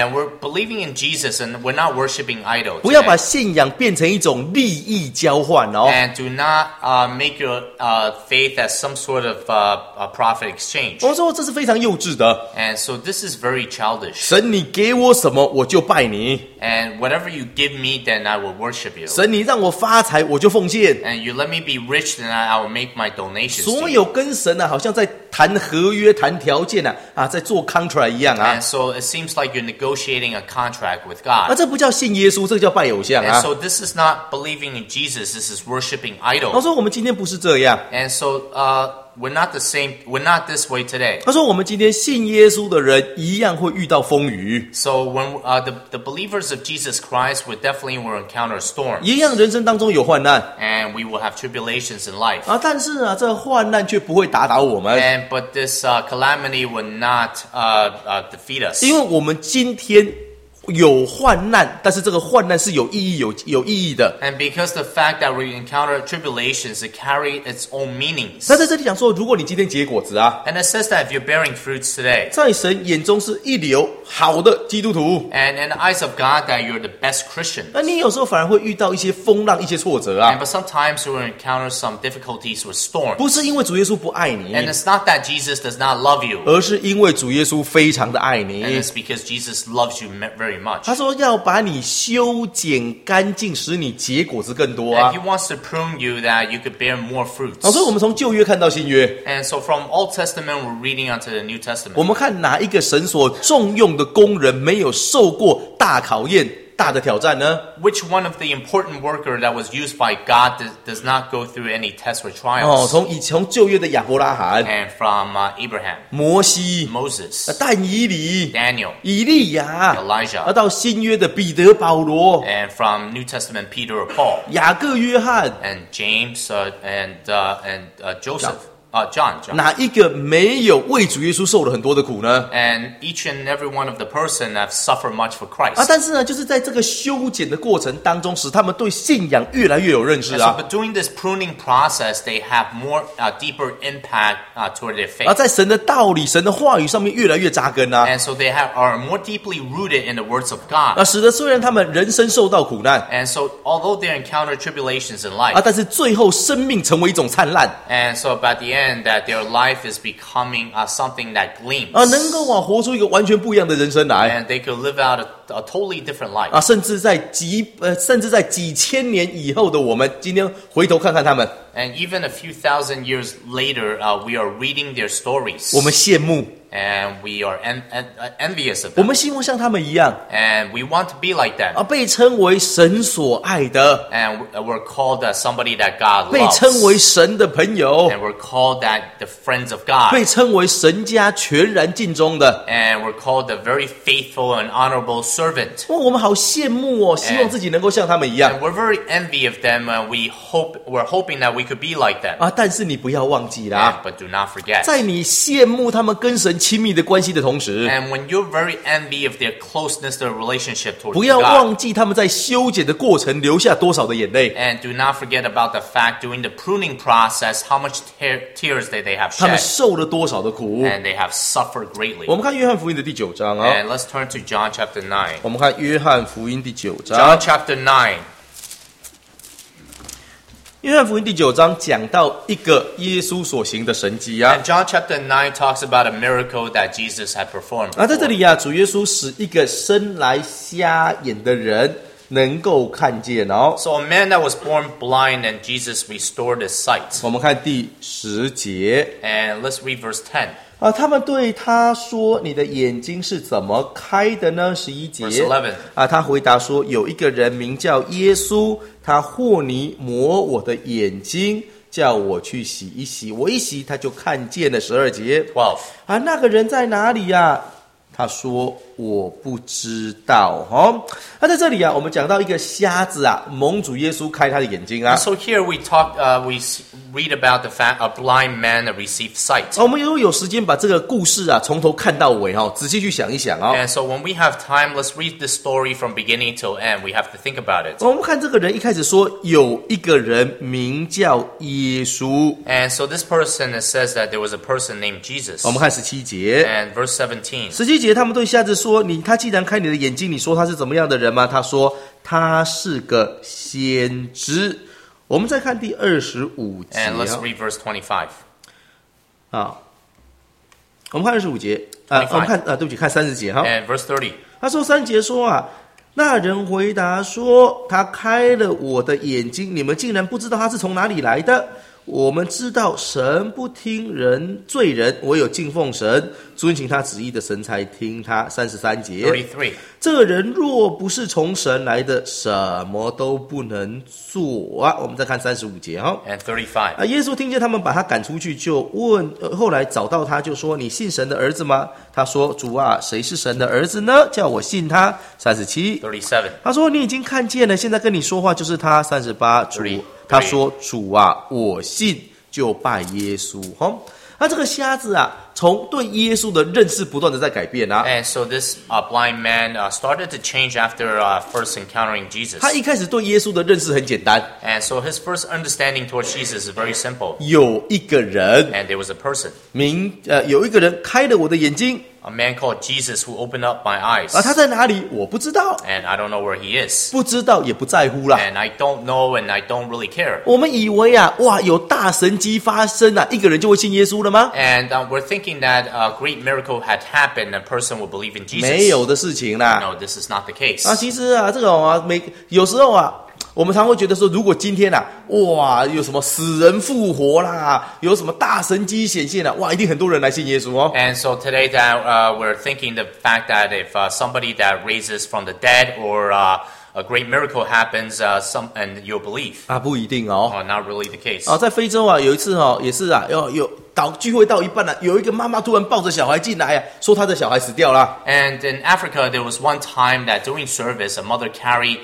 Speaker 2: And we're believing in Jesus, and we're not worshiping idol
Speaker 1: 不要把
Speaker 2: today.
Speaker 1: 信仰变成一种利益交换哦。
Speaker 2: And do not make your faith as some sort of profit exchange.
Speaker 1: 我说这是非常幼稚的。
Speaker 2: And so this is very childish.
Speaker 1: 神，你给我什么，我就拜你；
Speaker 2: And whatever you give me, then I will worship you.
Speaker 1: 神，你让我发财，我就奉献。
Speaker 2: And you let me be rich, then I will make my donations
Speaker 1: 所
Speaker 2: to
Speaker 1: 有
Speaker 2: you.
Speaker 1: 跟神好像在谈合约、谈条件在做 contract 一样
Speaker 2: And so it seems like you're negotiating a contract with God.
Speaker 1: 这不叫信耶稣，这个叫拜偶像
Speaker 2: And so this is not believing in Jesus, this is worshiping
Speaker 1: 他
Speaker 2: idol.
Speaker 1: 说我们今天不是这样，
Speaker 2: And so we're not the same, we're not this way today.
Speaker 1: 他说我们今天信耶稣的人一样会遇到风雨，
Speaker 2: So when the believers of Jesus Christ will definitely will encounter storms.
Speaker 1: 一样人生当中有患难
Speaker 2: And we will have tribulations in life.
Speaker 1: 但是这患难却不会打倒我们，
Speaker 2: But this calamity will not defeat us.
Speaker 1: 因为我们今天有患难，但是这个患难是有意义、有意义的。
Speaker 2: And because the fact that we encounter tribulations, it carry its own meanings.
Speaker 1: 他在这里讲说，如果你今天结果子
Speaker 2: And it says that if you're bearing fruits today,
Speaker 1: 在神眼中是一流好的基督徒，
Speaker 2: and in the eyes of God that you're the best Christian.
Speaker 1: 那你有时候反而会遇到一些风浪、一些挫折
Speaker 2: But sometimes you will encounter some difficulties with storms.
Speaker 1: 不是因为主耶稣不爱你，
Speaker 2: And it's not that Jesus does not love you,
Speaker 1: 而是因为主耶稣非常的爱
Speaker 2: and
Speaker 1: 你。
Speaker 2: it's because Jesus loves you very much.
Speaker 1: 他说要把你修剪干净，使你结果子更多
Speaker 2: And He wants to prune you that you could bear more fruits.
Speaker 1: 所以我们从旧约看到新约，
Speaker 2: And so from Old Testament, we're reading onto the New Testament.
Speaker 1: 我们看哪一个神所重用的工人没有受过大考验、大的挑战呢？
Speaker 2: Which one of the important worker that was used by God does not go through any tests or trials?
Speaker 1: 从旧约的亚伯拉罕、
Speaker 2: And from Abraham,
Speaker 1: 摩西、
Speaker 2: Moses,
Speaker 1: 但以理、
Speaker 2: Daniel,
Speaker 1: 以利亚，
Speaker 2: Elijah,
Speaker 1: 到新约的彼得、保罗、
Speaker 2: and from New Testament, Peter or Paul,
Speaker 1: 雅各、约翰，
Speaker 2: and James and Joseph, John.
Speaker 1: 哪一个没有为主耶稣受了很多的苦呢？
Speaker 2: And each and every one of the person have suffered much for Christ.
Speaker 1: 但是呢，就是在这个修剪的过程当中，使他们对信仰越来越有认识
Speaker 2: And so, but during this pruning process, they have more deeper impact toward their faith.
Speaker 1: 在神的道理、神的话语上面越来越扎根
Speaker 2: And so they are more deeply rooted in the words of God.
Speaker 1: 使得虽然他们人生受到苦难
Speaker 2: And so although they encounter tribulations in life,
Speaker 1: 但是最后生命成为一种灿烂
Speaker 2: and so at the end that their life is becoming something that gleams.
Speaker 1: 能够活出一个完全不一样的人生来
Speaker 2: And they could live out a totally different life.
Speaker 1: 甚至在几千年以后的我们，今天回头看看他们，
Speaker 2: And even a few thousand years later, we are reading their stories.
Speaker 1: 我们羡慕，
Speaker 2: And we are envious of
Speaker 1: 我
Speaker 2: them.
Speaker 1: 们希望像他们一样
Speaker 2: And we want to be like them.
Speaker 1: 被称为神所爱的，
Speaker 2: And we're called somebody that God
Speaker 1: 被称为
Speaker 2: loves.
Speaker 1: 神的朋友，
Speaker 2: And we're called that the friends of God.
Speaker 1: 被称为神家全然尽忠的。
Speaker 2: And we're called the very faithful and honorable servant.
Speaker 1: 我们好羡慕希望自己能够像他们一样
Speaker 2: And we're very envy of them, and we're hoping that we could be like them.
Speaker 1: 但是你不要忘记啦，
Speaker 2: But do not forget.
Speaker 1: 在你羡慕他们跟神亲密的关系的同时，
Speaker 2: And when you're very envy of their closeness, their relationship towards
Speaker 1: 不要
Speaker 2: God,
Speaker 1: 忘记他们在修剪的过程留下多少的眼泪，
Speaker 2: and do not forget about the fact during the pruning process, how much tears they have
Speaker 1: 他们
Speaker 2: shed,
Speaker 1: 受了多少的苦。
Speaker 2: and they have suffered greatly.
Speaker 1: 我们看约翰福音的第9章
Speaker 2: And let's turn to John chapter 9.
Speaker 1: 我们看约翰福音第9
Speaker 2: John
Speaker 1: 章。
Speaker 2: chapter 9.
Speaker 1: 约翰福音第9章讲到一个耶稣所行的神迹
Speaker 2: And John chapter 9 talks about a miracle that Jesus had performed.
Speaker 1: 在这里主耶稣使一个生来瞎眼的人能够看见
Speaker 2: So a man that was born blind, and Jesus restored his sight.
Speaker 1: 我们看第10节
Speaker 2: And let's read verse 10.
Speaker 1: 他们对他说：“你的眼睛是怎么开的呢？”11节
Speaker 2: Verse 11.
Speaker 1: 他回答说：“有一个人名叫耶稣，他和泥抹我的眼睛，叫我去洗一洗。我一洗，他就看见了。”12节
Speaker 2: 12.
Speaker 1: 那个人在哪里呀？他说：“我不知道。”在这里我们讲到一个瞎子蒙主耶稣开他的眼睛
Speaker 2: So here we read about the fact a blind man that received sight.
Speaker 1: 我们有时间把这个故事从头看到尾仔细去想一想
Speaker 2: And so when we have time, let's read the story from beginning till end. We have to think about it.
Speaker 1: 我们看这个人一开始说有一个人名叫耶稣，
Speaker 2: And so this person, it says that there was a person named Jesus.
Speaker 1: 我们看17节
Speaker 2: And verse 17.
Speaker 1: ，17 节，他们对瞎子说：“他既然开你的眼睛，你说他是怎么样的人吗？”他说：“他是个先知。”我们再看第25节。
Speaker 2: And let's read verse 25.
Speaker 1: 好，我们看25节。我们看对不起，看30节哈。
Speaker 2: And verse 30.
Speaker 1: 他说3节说啊，那人回答说：“他开了我的眼睛，你们竟然不知道他是从哪里来的。我们知道神不听人罪人，唯有敬奉神、遵行他旨意的神才听他。”33节。
Speaker 2: 33.
Speaker 1: 这人若不是从神来的，什么都不能做啊。我们再看35节哈。
Speaker 2: And 35.
Speaker 1: 耶稣听见他们把他赶出去，就问，后来找到他，就说：“你信神的儿子吗？”他说：“主啊，谁是神的儿子呢？叫我信他。”37。
Speaker 2: 37.
Speaker 1: 他说：“你已经看见了，现在跟你说话就是他。”38。他说：“主啊，我信，就拜耶稣。”那这个瞎子啊，从对耶稣的认识不断的在改变啊。
Speaker 2: And so this blind man started to change after first encountering Jesus.
Speaker 1: 他一开始对耶稣的认识很简单，
Speaker 2: And so his first understanding towards Jesus is very simple.
Speaker 1: 有一个人
Speaker 2: And there was a person,
Speaker 1: 有一个人开了我的眼睛
Speaker 2: a man called Jesus who opened up my eyes.
Speaker 1: 啊，他在哪里我不知道，
Speaker 2: And I don't know where he is.
Speaker 1: 不知道也不在乎啦。
Speaker 2: And I don't know and I don't really care.
Speaker 1: 我们以为啊，哇，有大神迹发生啊，一个人就会信耶稣了吗？
Speaker 2: And we're thinking that a great miracle had happened and a person will believe in Jesus.
Speaker 1: 没有的事情啦。
Speaker 2: No, this is not the case.
Speaker 1: 啊，其实啊，这个啊，有时候啊，我们常会觉得说，如果今天啊，哇，有什么死人复活啦，有什么大神迹显现啊，哇，一定很多人来信耶稣哦。
Speaker 2: And so today that we're thinking the fact that if somebody that raises from the dead or a great miracle happens, and you'll believe.
Speaker 1: 啊，不一定哦。
Speaker 2: Not really the case.
Speaker 1: 啊，在非洲啊，有一次哦，也是啊，有聚会到一半啊，有一个妈妈突然抱着小孩进来啊，说她的小孩死掉了。
Speaker 2: And in Africa, there was one time that during service, a mother carried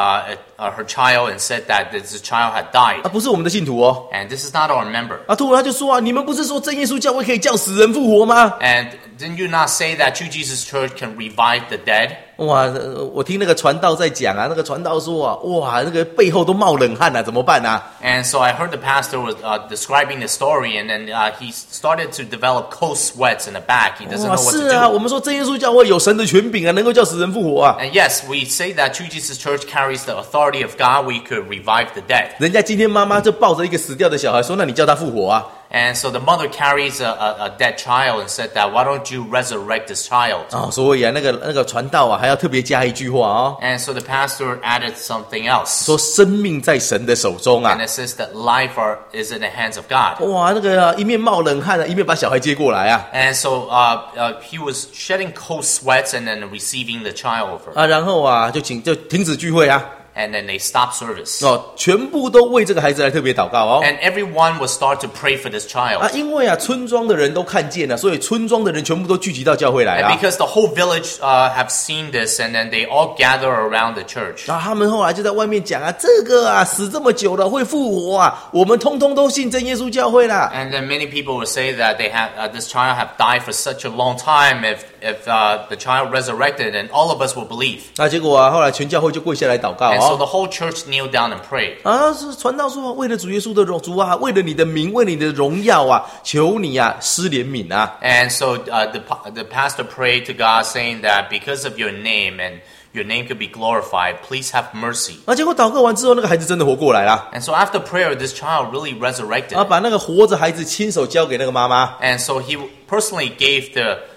Speaker 2: her child and said that this child had died.
Speaker 1: 啊，不是我们的信徒哦。
Speaker 2: And this is not our member.
Speaker 1: 啊，突然他就说啊，你们不是说真耶稣教会可以叫死人复活吗？
Speaker 2: And didn't you not say that True Jesus Church can revive the dead?
Speaker 1: 哇，我听那个传道在讲啊，那个传道说啊，哇，那个背后都冒冷汗啊，怎么办啊？
Speaker 2: And so I heard the pastor was describing the story, and then he started to develop cold sweats in the back. He doesn't
Speaker 1: 哇，
Speaker 2: know what
Speaker 1: 是
Speaker 2: to
Speaker 1: 啊，
Speaker 2: do.
Speaker 1: 我们说真耶稣教会有神的权柄啊，能够叫死人复活啊。
Speaker 2: And yes, we say that True Jesus Church carries the authority of God. We could revive the dead.
Speaker 1: 人家今天妈妈就抱着一个死掉的小孩说，那你叫他复活啊？
Speaker 2: And so the mother carries a dead child and said that, why don't you resurrect this child?
Speaker 1: 哦，所以啊，那个传道啊，还要特别加一句话哦，
Speaker 2: And so the pastor added something else.
Speaker 1: 说生命在神的手中啊
Speaker 2: And。it says that life is in the hands of God.
Speaker 1: 哇，那个啊，一面冒冷汗啊，一面把小孩接过来啊。
Speaker 2: And so he was shedding cold sweats and then receiving the child over.
Speaker 1: 啊，然后啊，就停止聚会啊。
Speaker 2: And then they stopped service.
Speaker 1: 哦，全部都为这个孩子来特别祷告哦。
Speaker 2: And everyone would start to pray for this
Speaker 1: 啊，
Speaker 2: child.
Speaker 1: 因为啊，村庄的人都看见了，所以村庄的人全部都聚集到教会来
Speaker 2: And
Speaker 1: 啊。
Speaker 2: because the whole village have seen this, and then they all gather around the church.
Speaker 1: 然后他们后来就在外面讲啊，这个啊死这么久了会复活啊，我们通通都信真耶稣教会啦。
Speaker 2: And then many people would say that they have this child have died for such a long time. If the child resurrected, and all of us will believe.
Speaker 1: 那结果啊，后来全教会就跪下来祷告
Speaker 2: And so
Speaker 1: 哦。
Speaker 2: the whole church kneeled down and prayed.
Speaker 1: 啊，是传道说，为了主耶稣的主啊，为了你的名，为了你的荣耀啊，求你啊施怜悯啊。
Speaker 2: And so the pastor prayed to God, saying that because of your name and your name could be glorified, please have mercy.
Speaker 1: 啊，结果祷告完之后，那个孩子真的活过来了。
Speaker 2: And so after prayer, this child really resurrected.
Speaker 1: 啊，把那个活着孩子亲手交给那个妈妈。
Speaker 2: And so he personally gave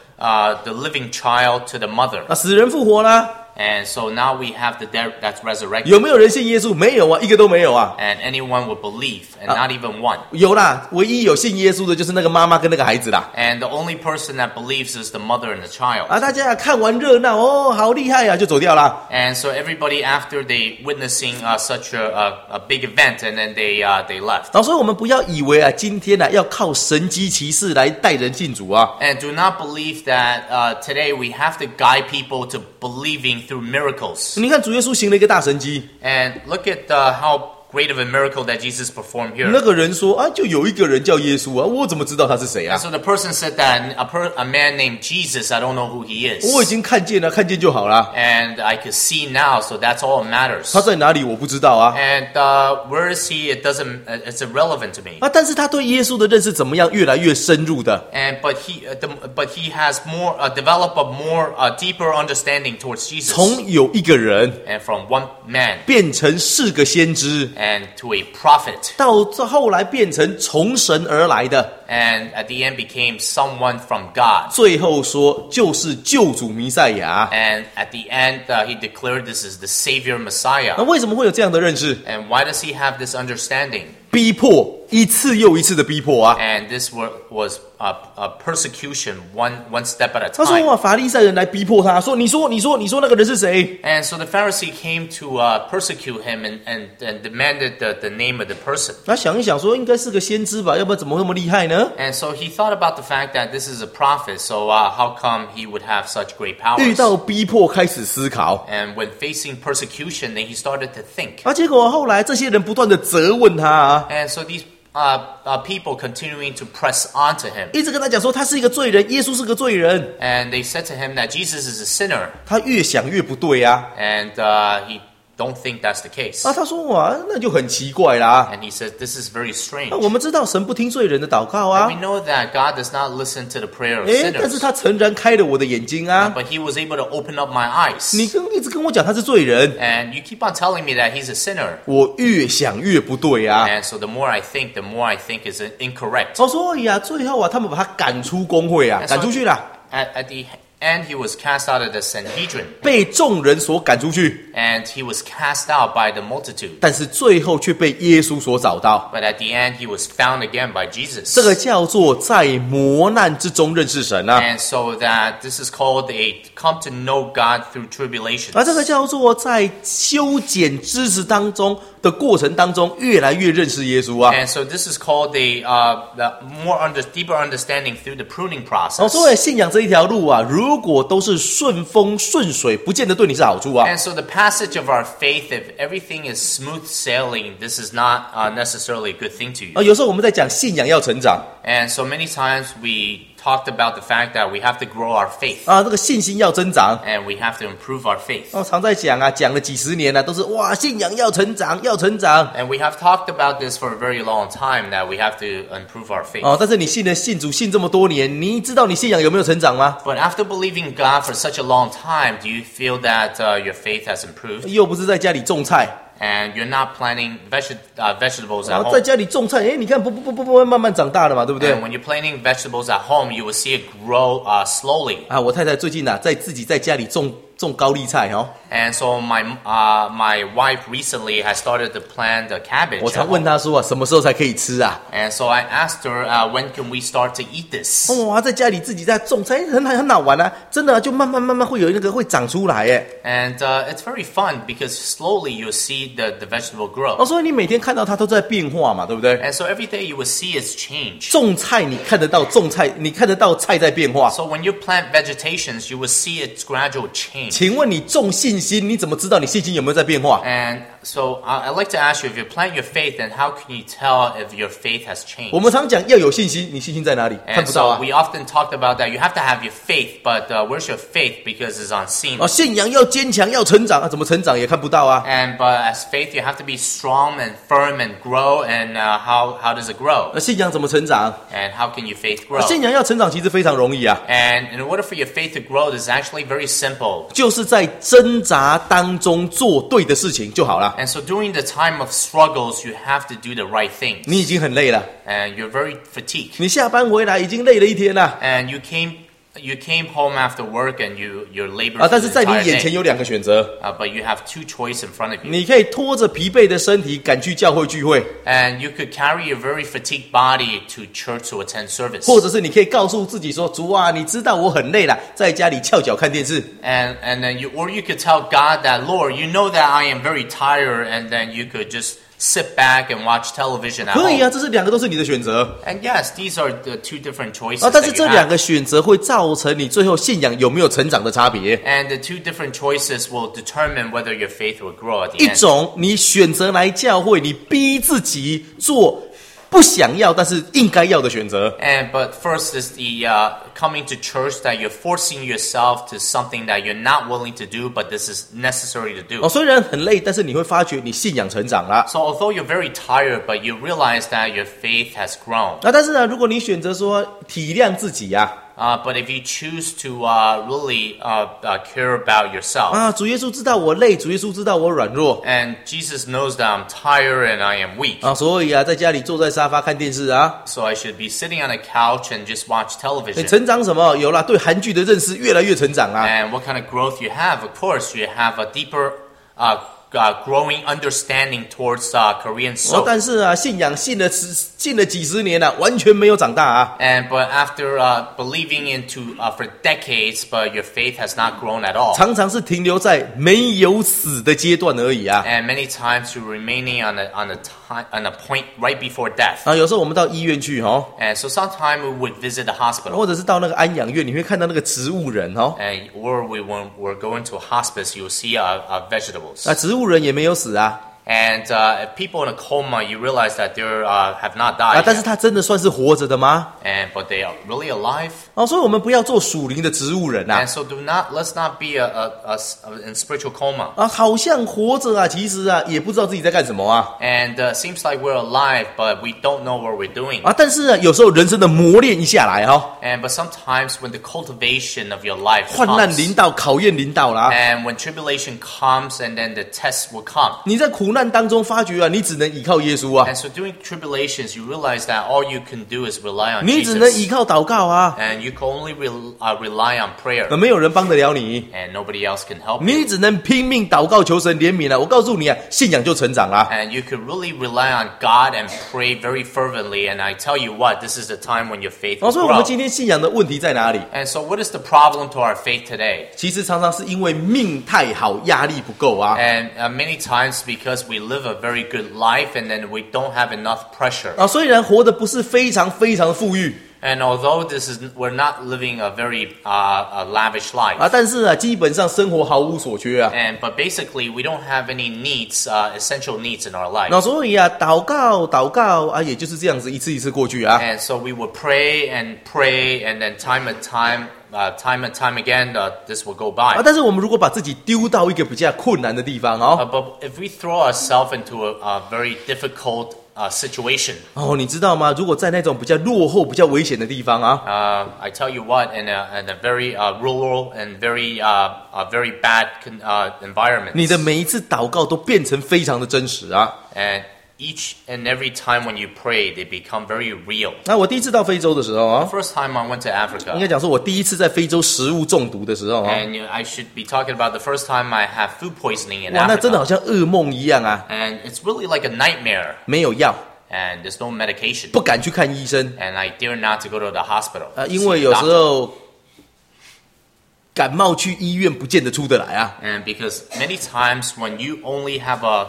Speaker 2: the living child to the mother.
Speaker 1: 啊，死人复活啦。
Speaker 2: And so now we have the dead that's resurrected.
Speaker 1: 有没有人信耶稣？没有啊，一个都没有啊。
Speaker 2: And anyone would believe, and not even one.
Speaker 1: 有啦，唯一有信耶稣的就是那个妈妈跟那个孩子啦。
Speaker 2: And the only person that believes is the mother and the child.
Speaker 1: 啊，大家看完热闹哦，好厉害啊，就走掉啦。
Speaker 2: And so everybody, after they witnessing such a big event, and then they left.
Speaker 1: 所以我们不要以为啊，今天啊要靠神机骑士来带人信主啊。
Speaker 2: And do not believe that today we have to guide people to believing through miracles.
Speaker 1: 你看主耶稣行了一个大神迹，
Speaker 2: And look at how great of a miracle that Jesus performed here.
Speaker 1: 那个人说啊，就有一个人叫耶稣啊，我怎么知道他是谁
Speaker 2: And
Speaker 1: 啊？
Speaker 2: so the person said that a man named Jesus, I don't know who he
Speaker 1: 我已
Speaker 2: is.
Speaker 1: 经看见了，看见就好了。
Speaker 2: And I could see now, so that's all that matters.
Speaker 1: 他在哪里我不知道啊。
Speaker 2: And where is he? It's irrelevant to me.
Speaker 1: 啊，但是他对耶稣的认识怎么样？越来越深入的。
Speaker 2: But he has more developed a more deeper understanding towards Jesus.
Speaker 1: 从有一个人
Speaker 2: And from one man
Speaker 1: 变成4个先知，
Speaker 2: and to a prophet,
Speaker 1: 到后来变成从神而来的，
Speaker 2: and at the end became someone from God.
Speaker 1: 最后说就是救主弥赛亚。
Speaker 2: And at the end, he declared this is the Savior
Speaker 1: 那
Speaker 2: Messiah.
Speaker 1: 为什么会有这样的认识？
Speaker 2: And why does he have this understanding?
Speaker 1: 逼迫，一次又一次的逼迫啊！
Speaker 2: And this was a persecution, one step at a
Speaker 1: 他说
Speaker 2: time.
Speaker 1: 哇，法利赛人来逼迫他，说你说那个人是谁？
Speaker 2: And so the Pharisee came to persecute him and demanded the name of the person.
Speaker 1: 他想一想说，应该是个先知吧，要不然怎么那么厉害呢？
Speaker 2: And so he thought about the fact that this is a prophet, so how come he would have such great
Speaker 1: 遇
Speaker 2: powers?
Speaker 1: 到逼迫开始思考，
Speaker 2: And when facing persecution, then he started to think.
Speaker 1: 啊，结果后来这些人不断的责问他啊，
Speaker 2: And so these people continuing to press onto him.
Speaker 1: 一直跟他讲说他是一个罪人，耶稣是个罪人。
Speaker 2: And they said to him that Jesus is a sinner.
Speaker 1: 他越想越不对啊，
Speaker 2: And he don't think that's the case.
Speaker 1: 啊，他说哇，那就很奇怪啦。
Speaker 2: And he says, this is very strange.
Speaker 1: 那我们知道神不听罪人的祷告啊
Speaker 2: We，know that God does not listen to the prayer of
Speaker 1: 但是
Speaker 2: sinners.
Speaker 1: 他诚然开了我的眼睛啊。
Speaker 2: But he was able to open up my eyes.
Speaker 1: 你一直跟我讲他是罪人，
Speaker 2: And you keep on telling me that he's a sinner.
Speaker 1: 我越想越不对啊。
Speaker 2: And so the more I think is incorrect.
Speaker 1: 所以啊，最后啊，他们把他赶出公会啊，
Speaker 2: And
Speaker 1: 赶
Speaker 2: so
Speaker 1: 出去了，
Speaker 2: at the end, he was cast out of the Sanhedrin.
Speaker 1: 被众人所赶出去，
Speaker 2: And he was cast out by the multitude.
Speaker 1: 但是最后却被耶稣所找到。
Speaker 2: But at the end, he was found again by Jesus.
Speaker 1: 这个叫做在磨难之中认识神啊，
Speaker 2: And so that this is called a come to know God through tribulations.
Speaker 1: 而这个叫做在修剪枝子当中的过程当中，越来越认识耶稣啊。
Speaker 2: And so this is called the deeper understanding through the pruning
Speaker 1: 所
Speaker 2: process.
Speaker 1: 以信仰这一条路啊，如果都是顺风顺水，不见得对你是好处啊。
Speaker 2: And so the passage of our faith, if everything is smooth sailing, this is not necessarily a good thing to you.
Speaker 1: 有时候我们在讲信仰要成长
Speaker 2: And so many times we talked about the fact that we have to grow our faith
Speaker 1: 啊，这个信心要增长。
Speaker 2: and we have to improve our faith.
Speaker 1: 常在讲啊，讲了几十年了，都是哇，信仰要成长，要成长。
Speaker 2: And we have talked about this for a very long time that we have to improve our faith.
Speaker 1: 但是你信主信这么多年，你知道你信仰有没有成长吗？
Speaker 2: But after believing God for such a long time, do you feel that your faith has improved?
Speaker 1: 又不是在家里种菜
Speaker 2: And you're not planting vegetables at
Speaker 1: 在
Speaker 2: home.
Speaker 1: 家里种菜，你看不慢慢长大了嘛，对不对
Speaker 2: And？when you're planting vegetables at home, you will see it grow slowly.
Speaker 1: 我太太最近自己在家里种高丽菜哦。
Speaker 2: And so my wife recently has started to plant a cabbage.
Speaker 1: 我
Speaker 2: at
Speaker 1: 常问
Speaker 2: home.
Speaker 1: 她说什么时候才可以吃啊？
Speaker 2: And so I asked her, when can we start to eat this?
Speaker 1: 在家里自己在种菜，很好玩啊！真的就慢慢会有那个会长出来耶。
Speaker 2: And it's very fun because slowly you'll see the vegetable grow.
Speaker 1: 所以你每天看到它都在变化嘛，对不对？
Speaker 2: And so every day you will see its change.
Speaker 1: 种菜你看得到你看得到菜在变化。
Speaker 2: So when you plant vegetations, you will see its gradual change.
Speaker 1: 请问你种信心，你怎么知道你信心有没有在变化？
Speaker 2: And so I'd like to ask you, if you plant your faith, then how can you tell if your faith has
Speaker 1: 我
Speaker 2: changed?
Speaker 1: 们常讲要有信心，你信心在哪里？看
Speaker 2: And
Speaker 1: 不到
Speaker 2: so
Speaker 1: 啊。
Speaker 2: we often talked about that. You have to have your faith, but where's your faith? Because it's unseen.
Speaker 1: 信仰要坚强，要成长怎么成长也看不到啊。
Speaker 2: And but as faith, you have to be strong and firm and grow. And how does it grow?
Speaker 1: 信仰怎么成长？
Speaker 2: And how can your faith grow?
Speaker 1: 信仰要成长其实非常容易啊，
Speaker 2: And in order for your faith to grow, this is actually very simple.
Speaker 1: 就是在挣扎当中做对的事情就好了。
Speaker 2: And so during the time of struggles, you have to do the right things.
Speaker 1: 你已经很累了，
Speaker 2: And you're very fatigued.
Speaker 1: 你下班回来已经累了一天了
Speaker 2: And you came home after work and you're laboring
Speaker 1: 但
Speaker 2: for
Speaker 1: 是
Speaker 2: the
Speaker 1: 在你
Speaker 2: entire
Speaker 1: 眼前
Speaker 2: day.
Speaker 1: 有2个选择，
Speaker 2: But you have two choices in front of you.
Speaker 1: 你可以拖着疲惫的身体赶去教会聚会，
Speaker 2: And you could carry your very fatigued body to church to attend service.
Speaker 1: 或者是你可以告诉自己说：“主啊，你知道我很累了，在家里翘脚看电视。
Speaker 2: And then you could tell God that, Lord, you know that I am very tired, and then you could just sit back and watch television at
Speaker 1: 可以
Speaker 2: home.
Speaker 1: 啊，这是两个都是你的选择
Speaker 2: And yes, these are the two different choices
Speaker 1: 啊，但是
Speaker 2: that
Speaker 1: 这
Speaker 2: you
Speaker 1: 两
Speaker 2: have.
Speaker 1: 个选择会造成你最后信仰有没有成长的差别。
Speaker 2: And the two different choices will determine whether your faith will grow at the
Speaker 1: 一
Speaker 2: end.
Speaker 1: 种你选择来教会，你逼自己做不想要但是应该要的选择。
Speaker 2: But first is the coming to church that you're forcing yourself to something that you're not willing to do, but this is necessary to do.
Speaker 1: 哦，虽然很累，但是你会发觉你信仰成长了。
Speaker 2: So although you're very tired, but you realize that your faith has grown.
Speaker 1: 但是呢，如果你选择说体谅自己呀、
Speaker 2: But if you choose to really care about yourself,
Speaker 1: 啊，主耶稣知道我累，主耶稣知道我软弱
Speaker 2: and Jesus knows that I'm tired and I am weak,
Speaker 1: 啊，所以啊，在家里坐在沙发看电视啊。
Speaker 2: so I should be sitting on a couch and just watch
Speaker 1: 你
Speaker 2: television.
Speaker 1: 成长什么？有啦，对韩剧的认识越来越成长啊。
Speaker 2: And what kind of growth you have? Of course, you have a deeper growing understanding towards Korean
Speaker 1: 哦，
Speaker 2: soap.
Speaker 1: 但是啊，信仰信了几十年了、完全没有长大啊。
Speaker 2: But after believing into for decades, but your faith has not grown at all.
Speaker 1: 常常是停留在没有死的阶段而已啊。
Speaker 2: And many times you're remaining on a point right before death.
Speaker 1: 啊，有时候我们到医院去哦，
Speaker 2: And so sometime we would visit the hospital.
Speaker 1: 或者是到那个安养院，你会看到那个植物人哦。
Speaker 2: Or when we're going to a hospice, you'll see vegetables.
Speaker 1: 啊，植物人也没有死啊。
Speaker 2: And if people in a coma, you realize that they have not
Speaker 1: 啊，
Speaker 2: died
Speaker 1: 但是
Speaker 2: yet.
Speaker 1: 他真的算是活着的吗？
Speaker 2: But they are really alive.
Speaker 1: 哦，所以我们不要做属灵的植物人啊。
Speaker 2: And so let's not be in spiritual coma.
Speaker 1: 啊，好像活着啊，其实啊也不知道自己在干什么啊。
Speaker 2: And seems like we're alive, but we don't know what we're doing.
Speaker 1: 啊，但是啊，有时候人生的磨练一下来哦，
Speaker 2: But sometimes when the cultivation of your life
Speaker 1: 患难
Speaker 2: comes,
Speaker 1: 临到，考验临到啦。
Speaker 2: and when tribulation comes, and then the test will come.
Speaker 1: 你在苦难当中发觉啊，你只能依靠耶稣啊，
Speaker 2: And so during tribulations, you realize that all you can do is rely on
Speaker 1: 你只能依
Speaker 2: Jesus.
Speaker 1: 靠祷告啊，
Speaker 2: And you can only rely on prayer.
Speaker 1: 没有人帮得了你，
Speaker 2: And nobody else can help you.
Speaker 1: 你只能拼命祷告求神怜悯了。我告诉你啊，信仰就成长啦。
Speaker 2: And you could really rely on God and pray very fervently. And I tell you what, this is the time when your faith
Speaker 1: 哦，
Speaker 2: will
Speaker 1: 所以我们
Speaker 2: grow.
Speaker 1: 今天信仰的问题在哪里？
Speaker 2: And so what is the problem to our faith today?
Speaker 1: 其实常常是因为命太好，压力不够啊。
Speaker 2: And many times because we live a very good life and then we don't have enough pressure.
Speaker 1: 啊，虽然活得不是非常富裕
Speaker 2: And although we're not living a very lavish life.
Speaker 1: 啊，但是啊，基本上生活毫无所缺啊。
Speaker 2: But basically, we don't have any needs, essential needs in our life.
Speaker 1: 那所以啊，祷告啊，也就是这样子一次一次过去啊。
Speaker 2: And so we would pray, and then time and time again, this will go
Speaker 1: 啊，
Speaker 2: by.
Speaker 1: 但是我们如果把自己丢到一个比较困难的地方哦，
Speaker 2: But if we throw ourselves into a very difficult situation,
Speaker 1: 哦，你知道吗？如果在那种比较落后、比较危险的地方啊，
Speaker 2: I tell you what, in a very rural and very bad environment,
Speaker 1: 你的每一次祷告都变成非常的真实啊。
Speaker 2: and each and every time when you pray, they become very real.
Speaker 1: 那我第一次到非洲的时候啊，
Speaker 2: First time I went to
Speaker 1: 应
Speaker 2: Africa,
Speaker 1: 该讲说我第一次在非洲食物中毒的时候啊，
Speaker 2: and I should be talking about the first time I have food poisoning in
Speaker 1: 哇，那真的好
Speaker 2: Africa.
Speaker 1: 像噩梦一样啊，
Speaker 2: And it's really like a nightmare,
Speaker 1: 没有药，
Speaker 2: and there's no medication.
Speaker 1: 不敢去看医生
Speaker 2: And I dare not to go to the hospital.
Speaker 1: 啊，
Speaker 2: to
Speaker 1: 因
Speaker 2: see
Speaker 1: 为
Speaker 2: the
Speaker 1: 有时
Speaker 2: doctor.
Speaker 1: 候感冒去医院不见得出得来啊。
Speaker 2: And because many times when you only have a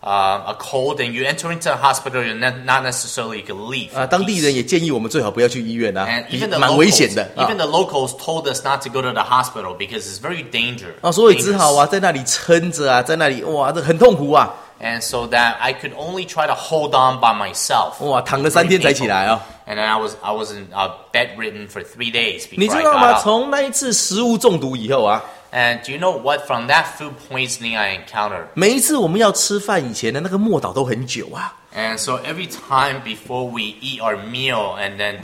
Speaker 2: cold and you enter into a hospital, you're not necessarily can leave.
Speaker 1: 啊，当地人也建议我们最好不要去医院啊
Speaker 2: And，even the
Speaker 1: 蛮危险的
Speaker 2: even the locals told us not to go to the hospital because it's very dangerous.
Speaker 1: 啊，所以只好
Speaker 2: dangerous.
Speaker 1: 啊在那里撑着啊，在那里哇，这很痛苦啊，
Speaker 2: And so that I could only try to hold on by myself.
Speaker 1: 哇，躺了3天才起来啊。
Speaker 2: And then I was in bedridden for 3 days
Speaker 1: 你
Speaker 2: before
Speaker 1: 知
Speaker 2: I
Speaker 1: 道
Speaker 2: got
Speaker 1: 吗？
Speaker 2: up.
Speaker 1: 从那一次食物中毒以后啊，
Speaker 2: And do you know what? From that food poisoning I encountered.
Speaker 1: 每一次我们要吃饭以前的那个默祷都很久啊。
Speaker 2: And so every time before we eat our meal, and then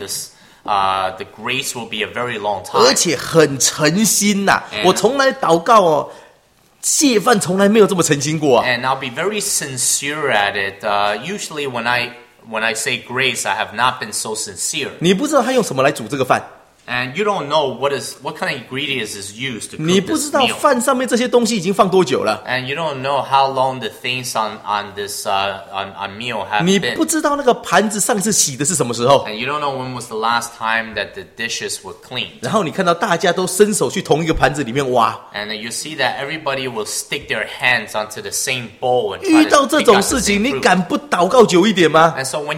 Speaker 2: the grace will be a very long
Speaker 1: 而
Speaker 2: time.
Speaker 1: 且很诚心呐、
Speaker 2: 嗯
Speaker 1: 我从来祷告哦，谢饭从来没有这么诚心过啊。
Speaker 2: And I'll be very sincere at it. Usually when I say grace, I have not been so sincere.
Speaker 1: 你不知道他用什么来煮这个饭，
Speaker 2: And you don't know what kind of ingredients is used to
Speaker 1: 你
Speaker 2: cook
Speaker 1: 不知
Speaker 2: this
Speaker 1: 道
Speaker 2: meal.
Speaker 1: 饭上面这些东西已经放多久了，
Speaker 2: And you don't know how long the things on this on meal have
Speaker 1: 你
Speaker 2: been.
Speaker 1: 不知道那个盘子上一次洗的是什么时候，
Speaker 2: And you don't know when was the last time that the dishes were cleaned.
Speaker 1: 然后你看到大家都伸手去同一个盘子里面挖，
Speaker 2: And then you see that everybody will stick their hands onto the same bowl and
Speaker 1: 遇
Speaker 2: try
Speaker 1: 到
Speaker 2: to
Speaker 1: 这
Speaker 2: pick
Speaker 1: 种
Speaker 2: out the
Speaker 1: 事情，
Speaker 2: same
Speaker 1: 你
Speaker 2: fruit.
Speaker 1: 敢不祷告久一点吗？
Speaker 2: And so when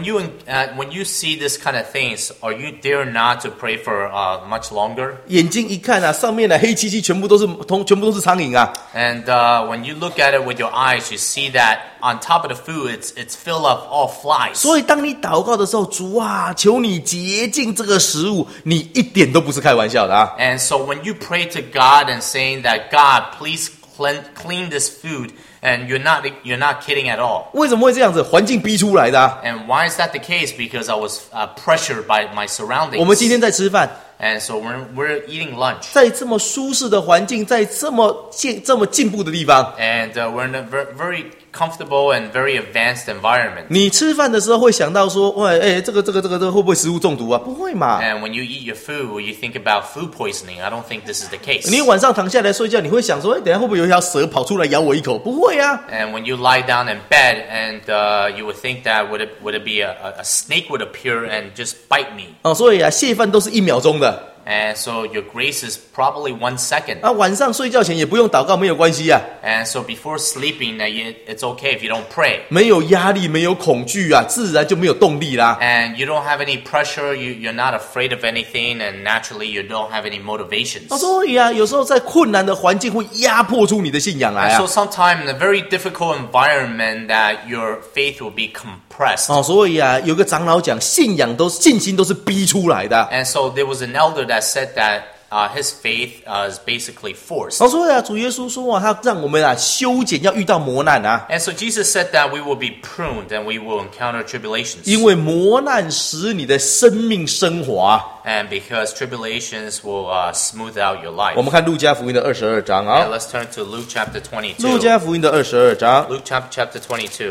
Speaker 2: you see this kind of things, are you dare not to pray for much longer?
Speaker 1: 眼睛一看啊，上面的黑漆漆全部都是苍蝇啊！
Speaker 2: And when you look at it with your eyes, you see that on top of the food, it's filled up all flies.
Speaker 1: 所以当你祷告的时候，主啊，求你洁净这个食物，你一点都不是开玩笑的啊！
Speaker 2: And so when you pray to God and saying that God, please clean this food, and you're not kidding at all.
Speaker 1: 为什么会这样子？环境逼出来的啊！
Speaker 2: And why is that the case? Because I was pressured by my
Speaker 1: 我们今
Speaker 2: surroundings.
Speaker 1: 天在吃饭，
Speaker 2: And so we're eating lunch.
Speaker 1: 在这么舒适的环境，在这么进步的地方，
Speaker 2: And we're in a very comfortable and very advanced environment.
Speaker 1: 你吃饭的时候会想到说，喂，这个会不会食物中毒啊？不会嘛！
Speaker 2: And when you eat your food, will you think about food poisoning? I don't think this is the case.
Speaker 1: 你晚上躺下来睡觉，你会想说，等一下会不会有一条蛇跑出来咬我一口？不会啊！
Speaker 2: And when you lie down in bed, and you would think that would it be a snake would appear and just bite me?
Speaker 1: 哦，所以啊，谢饭都是1秒钟的。
Speaker 2: And so your grace is probably 1 second.
Speaker 1: 啊，晚上睡觉前也不用祷告，没有关系啊，
Speaker 2: And so before sleeping, it's okay if you don't pray.
Speaker 1: 没有压力，没有恐惧啊，自然就没有动力啦。
Speaker 2: And you don't have any pressure, you're not afraid of anything, and naturally you don't have any motivations.
Speaker 1: 所以啊，有时候在困难的环境会压迫出你的信仰来
Speaker 2: And
Speaker 1: 啊
Speaker 2: so。sometime in a very difficult environment that your faith will be compressed.
Speaker 1: 所以啊，有个长老讲，信心都是逼出来的。
Speaker 2: And so there was an elder that said that his faith is basically forced.
Speaker 1: 所以啊，主耶稣说啊，他让我们啊修剪，要遇到磨难啊，
Speaker 2: And so Jesus said that we will be pruned and we will encounter tribulations.
Speaker 1: 因为磨难使你的生命升华。
Speaker 2: And because tribulations will smooth out your life.
Speaker 1: 我们看路加福音的22章
Speaker 2: And
Speaker 1: 啊，
Speaker 2: let's turn to Luke chapter 22.
Speaker 1: 路加福音的22章，
Speaker 2: Luke chapter 22.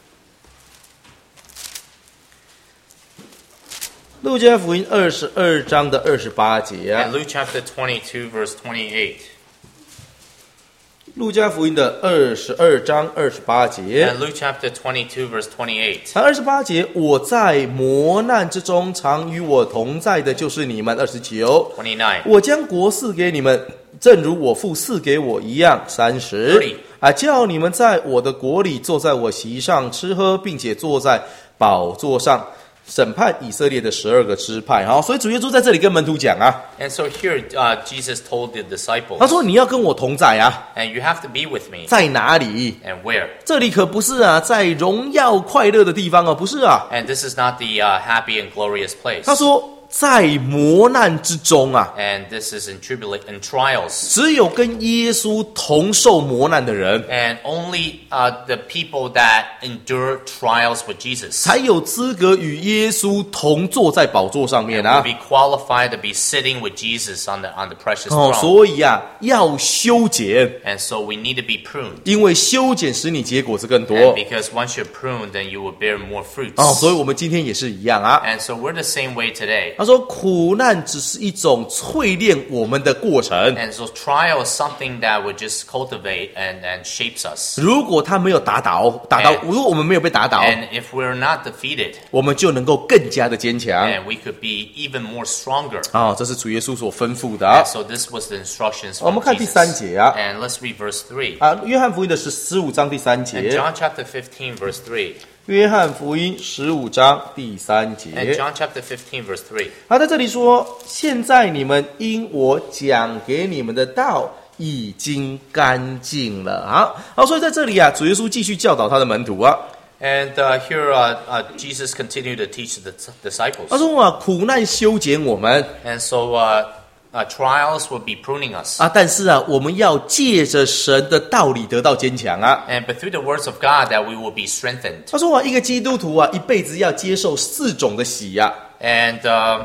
Speaker 1: 路加福音22章的28节啊
Speaker 2: And，Luke chapter 22, verse 28.
Speaker 1: 路加福音的22章28节。
Speaker 2: And Luke chapter 22, verse 28.
Speaker 1: 28节，我在磨难之中常与我同在的，就是你们。29，
Speaker 2: 29.
Speaker 1: 我将国赐给你们，正如我父赐给我一样。30，叫你们在我的国里坐在我席上吃喝，并且坐在宝座上审判以色列的12个支派。好，所以主耶稣在这里跟门徒讲啊，
Speaker 2: And so here Jesus told the
Speaker 1: 他
Speaker 2: disciples,
Speaker 1: 说你要跟我同在啊，
Speaker 2: and you have to be with me.
Speaker 1: 在哪里？
Speaker 2: And where?
Speaker 1: 这里可不是啊，在荣耀快乐的地方哦，不是啊。
Speaker 2: And this is not the happy and glorious place.
Speaker 1: 他说在磨难之中啊，
Speaker 2: And this is in trials.
Speaker 1: 只有跟耶稣同受磨难的人，
Speaker 2: And only the people that endure trials with Jesus
Speaker 1: 才有资格与耶稣同坐在宝座上面
Speaker 2: will
Speaker 1: 啊。
Speaker 2: be qualified to be sitting with Jesus on the precious
Speaker 1: 哦，
Speaker 2: throne.
Speaker 1: 所以啊，要修剪，
Speaker 2: And so we need to be pruned.
Speaker 1: 因为修剪使你结果子更多
Speaker 2: And。because once you're pruned, then you will bear more fruits.
Speaker 1: 哦，所以我们今天也是一样啊。
Speaker 2: And so we're the same way today.
Speaker 1: 他说，苦难只是一种淬炼我们的过程。
Speaker 2: And so trial is something that would just cultivate and shapes us.
Speaker 1: 如果他没有打倒，如果我们没有被打倒，
Speaker 2: And if we're not defeated,
Speaker 1: 我们就能够更加的坚强。
Speaker 2: and we could be even more stronger.
Speaker 1: 啊，这是主耶稣所吩咐的
Speaker 2: And so this was the instructions
Speaker 1: 我
Speaker 2: from
Speaker 1: 们看第
Speaker 2: Jesus.
Speaker 1: 3节啊。
Speaker 2: And let's read verse 3.
Speaker 1: 啊，约翰福音的15章第3
Speaker 2: And
Speaker 1: 节，
Speaker 2: John chapter 15, verse 3.
Speaker 1: 约翰福音15章第3
Speaker 2: And
Speaker 1: 节，
Speaker 2: John chapter 15, verse 3.
Speaker 1: 他在这里说：“现在你们因我讲给你们的道已经干净了。”好，所以在这里啊，主耶稣继续教导他的门徒啊，
Speaker 2: And here Jesus continued to teach the
Speaker 1: 他
Speaker 2: disciples.
Speaker 1: 说啊，苦难修剪我们
Speaker 2: And so trials will be pruning us.
Speaker 1: 啊，但是啊，我们要借着神的道理得到坚强啊。
Speaker 2: But through the words of God that we will be strengthened.
Speaker 1: 他说啊，一个基督徒啊，一辈子要接受4种的喜啊。
Speaker 2: And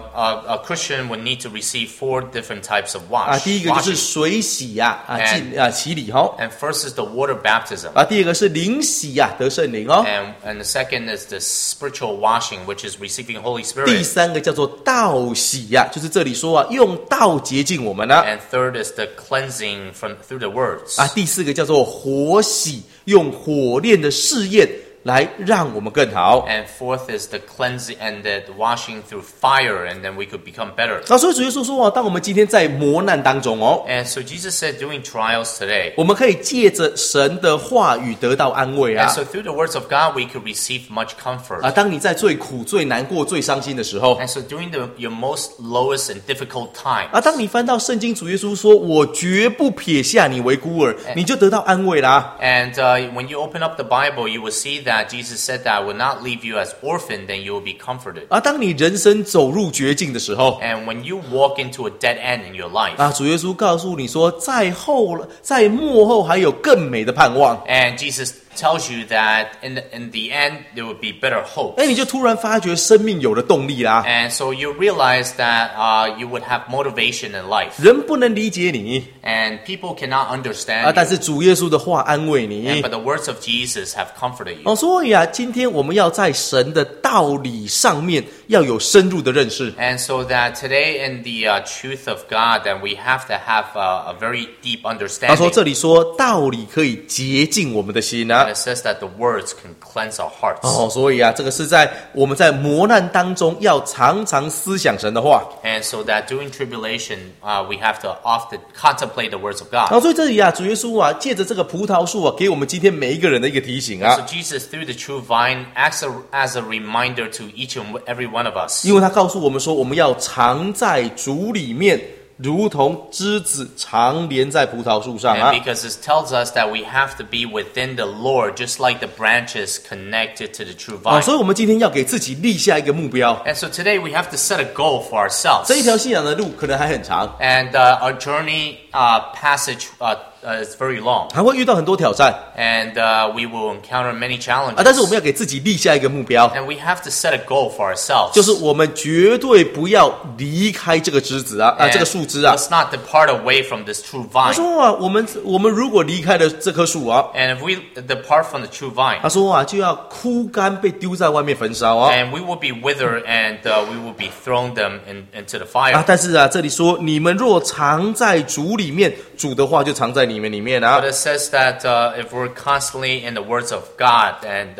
Speaker 2: a Christian would need to receive 4 different types of
Speaker 1: 第一个就是
Speaker 2: washing.
Speaker 1: 水洗洗礼
Speaker 2: And first is the water baptism.
Speaker 1: 第二个是灵洗得圣灵
Speaker 2: And the second is the spiritual washing, which is receiving Holy
Speaker 1: 第
Speaker 2: Spirit.
Speaker 1: 三个叫做道洗就是这里说用道洁净我们呢
Speaker 2: And third is the cleansing through the words.
Speaker 1: 第四个叫做火洗，用火炼的试验来让我们更好。
Speaker 2: And fourth is the cleansing and the washing through fire, and then we could become better.
Speaker 1: 所以主耶稣说当我们今天在磨难当中
Speaker 2: And so Jesus said, during trials today,
Speaker 1: 我们可以借着神的话语得到安慰
Speaker 2: and so through the words of God, we could receive much comfort.
Speaker 1: 当你在最苦、最难过、最伤心的时候
Speaker 2: And so during your most lowest and difficult time,
Speaker 1: 当你翻到圣经，主耶稣说我绝不撇下你为孤儿，你就得到安慰啦。
Speaker 2: and when you open up the Bible, you will see that Jesus said that I will not leave you as orphan, then you will be comforted.
Speaker 1: 当你人生走入绝境的时候
Speaker 2: And when you walk into a dead end in your life,
Speaker 1: 主耶稣告诉你说在末后还有更美的盼望
Speaker 2: and Jesus tells you that in the end there will be better hope.
Speaker 1: 你就突然发觉生命有了动力啦。
Speaker 2: And so you realize that you would have motivation in life.
Speaker 1: 人不能理解你
Speaker 2: And people cannot understand
Speaker 1: 但
Speaker 2: you.
Speaker 1: 是主耶稣的话安慰你
Speaker 2: But the words of Jesus have comforted you.
Speaker 1: 所以今天我们要在神的道理上面要有深入的认识
Speaker 2: And so that today in the truth of God, that we have to have a very deep
Speaker 1: 他说
Speaker 2: understanding.
Speaker 1: 这里说道理可以洁净我们的心
Speaker 2: And it says that the words can cleanse our hearts.
Speaker 1: 所以这个是我们在磨难当中要常常思想神的话
Speaker 2: And so that during tribulation, we have to often contemplate the words of God.
Speaker 1: 所以这里主耶稣借着这个葡萄树给我们今天每一个人的一个提醒
Speaker 2: So Jesus, through the true vine, acts as a reminder to each and every one of us.
Speaker 1: 因为他告诉我们说我们要常在主里面如同枝子常连在葡萄树上
Speaker 2: And because it tells us that we have to be within the Lord, just like the branches connected to the true vine.
Speaker 1: 所以我们今天要给自己立下一个目标
Speaker 2: And so today we have to set a goal for ourselves.
Speaker 1: 这一条信仰的路可能还很长
Speaker 2: And our journey passage is very long.
Speaker 1: 还会遇到很多挑战
Speaker 2: And we will encounter many challenges.
Speaker 1: 但是我们要给自己立下一个目标
Speaker 2: And we have to set a goal for ourselves.
Speaker 1: 就是我们绝对不要离开这个枝子这个树枝
Speaker 2: Let's not depart away from this true
Speaker 1: 他
Speaker 2: vine.
Speaker 1: 说我们如果离开了这棵树
Speaker 2: And if we depart from the true vine,
Speaker 1: 他说就要枯干被丢在外面焚烧
Speaker 2: and we will be withered, and we will be thrown them into the fire.
Speaker 1: 但是这里说你们若常在主里面，主的话就常在你们里面
Speaker 2: But it says that if we're constantly in the words of God, and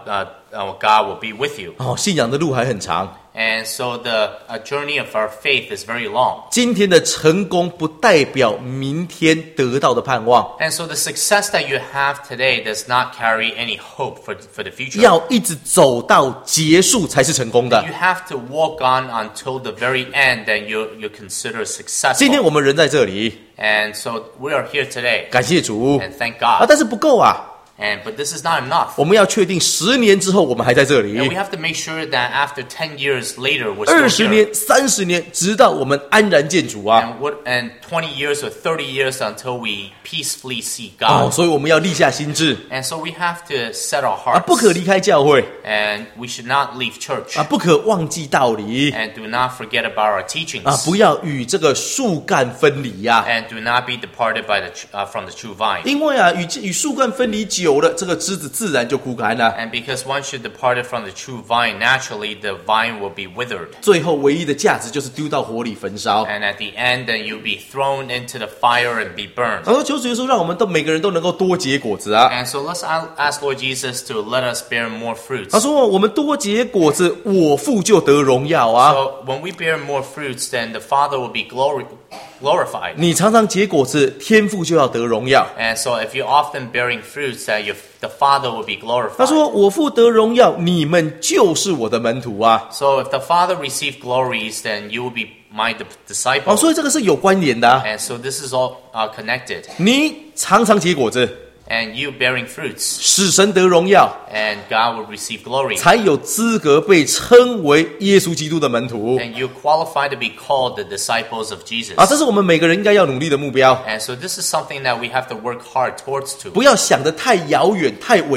Speaker 2: God will be with you.
Speaker 1: 信仰的路还很长
Speaker 2: And so the journey of our faith is very long.
Speaker 1: 今天的成功不代表明天得到的盼望
Speaker 2: And so the success that you have today does not carry any hope for the future.
Speaker 1: 要一直走到结束才是成功的
Speaker 2: You have to walk on until the very end, and you're considered
Speaker 1: 今天
Speaker 2: successful.
Speaker 1: 我们人在这里
Speaker 2: And so we are here today,
Speaker 1: 感谢主
Speaker 2: and thank God.
Speaker 1: 但是不够
Speaker 2: But this is not enough.
Speaker 1: 我们要确定10年之后我们还在这
Speaker 2: And we
Speaker 1: 里
Speaker 2: have to make sure that after 10 years later, we're still
Speaker 1: 20
Speaker 2: here.
Speaker 1: 年30年直到我们安然见主
Speaker 2: And 20 years or 30 years until we peacefully see God.
Speaker 1: 所以我们要立下心志
Speaker 2: And so we have to set our hearts.
Speaker 1: 不可离开教会
Speaker 2: And we should not leave church.
Speaker 1: 不可忘记道理
Speaker 2: And do not forget about our teachings.
Speaker 1: 不要与这个树干分离
Speaker 2: And do not be departed from the true vine.
Speaker 1: 因为与树干分离久了，这个枝子自然就枯干了。
Speaker 2: And because once you departed from the true vine, naturally the vine will be withered.
Speaker 1: 最后唯一的价值就是丢到火里焚烧。
Speaker 2: And at the end, then you'll be thrown into the fire and be burned.
Speaker 1: 然后求主耶稣让我们每个人都能够多结果子
Speaker 2: And so let's ask Lord Jesus to let us bear more fruits.
Speaker 1: 他说我们多结果子，我父就得荣耀
Speaker 2: So when we bear more fruits, then the Father will be glorified.
Speaker 1: 你常常结果子，天父就要得荣耀。
Speaker 2: And so if you're often bearing fruits, that the Father will be
Speaker 1: 他
Speaker 2: glorified.
Speaker 1: 说我父得荣耀，你们就是我的门徒
Speaker 2: So if the Father receive glories, then you will be my disciple.
Speaker 1: 所以这个是有关联的
Speaker 2: And so this is all connected.
Speaker 1: 你常常结果子，
Speaker 2: And you bearing fruits,
Speaker 1: 使神得荣耀，
Speaker 2: and God will receive glory.
Speaker 1: 才有资格被称为耶稣基督的门徒
Speaker 2: And you qualify to be called the disciples of Jesus.
Speaker 1: 这是我们每个人应该要努力的目标。
Speaker 2: And so this is something that we have to work hard towards to.
Speaker 1: 不要想得太遥远、太伟大，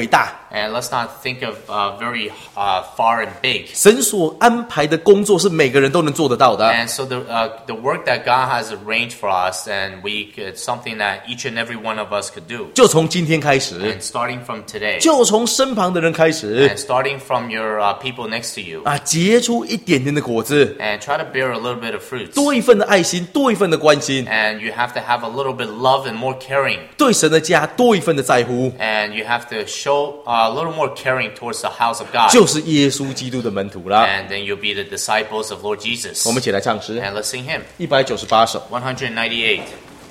Speaker 2: And let's not think of very far and big.
Speaker 1: 神所安排的工作是每个人都能做得到的。
Speaker 2: And so the work that God has arranged for us, and something that each and every one of us could do.
Speaker 1: 就从今天开始，
Speaker 2: And starting from today,
Speaker 1: 就从身旁的人开始
Speaker 2: and starting from your people next to you,
Speaker 1: 啊，结出一点点的果子，
Speaker 2: and try to bear a little bit of fruits.
Speaker 1: 多一份的爱心，多一份的关心，
Speaker 2: And you have to have a little bit of love and more caring.
Speaker 1: 对神的家多一份的在乎，
Speaker 2: And you have to show a little more caring towards the house of God.
Speaker 1: 就是耶稣基督的门徒啦。
Speaker 2: And then you'll be the disciples of Lord Jesus.
Speaker 1: 我们一起来唱诗
Speaker 2: And let's sing him.
Speaker 1: 198首。
Speaker 2: 198.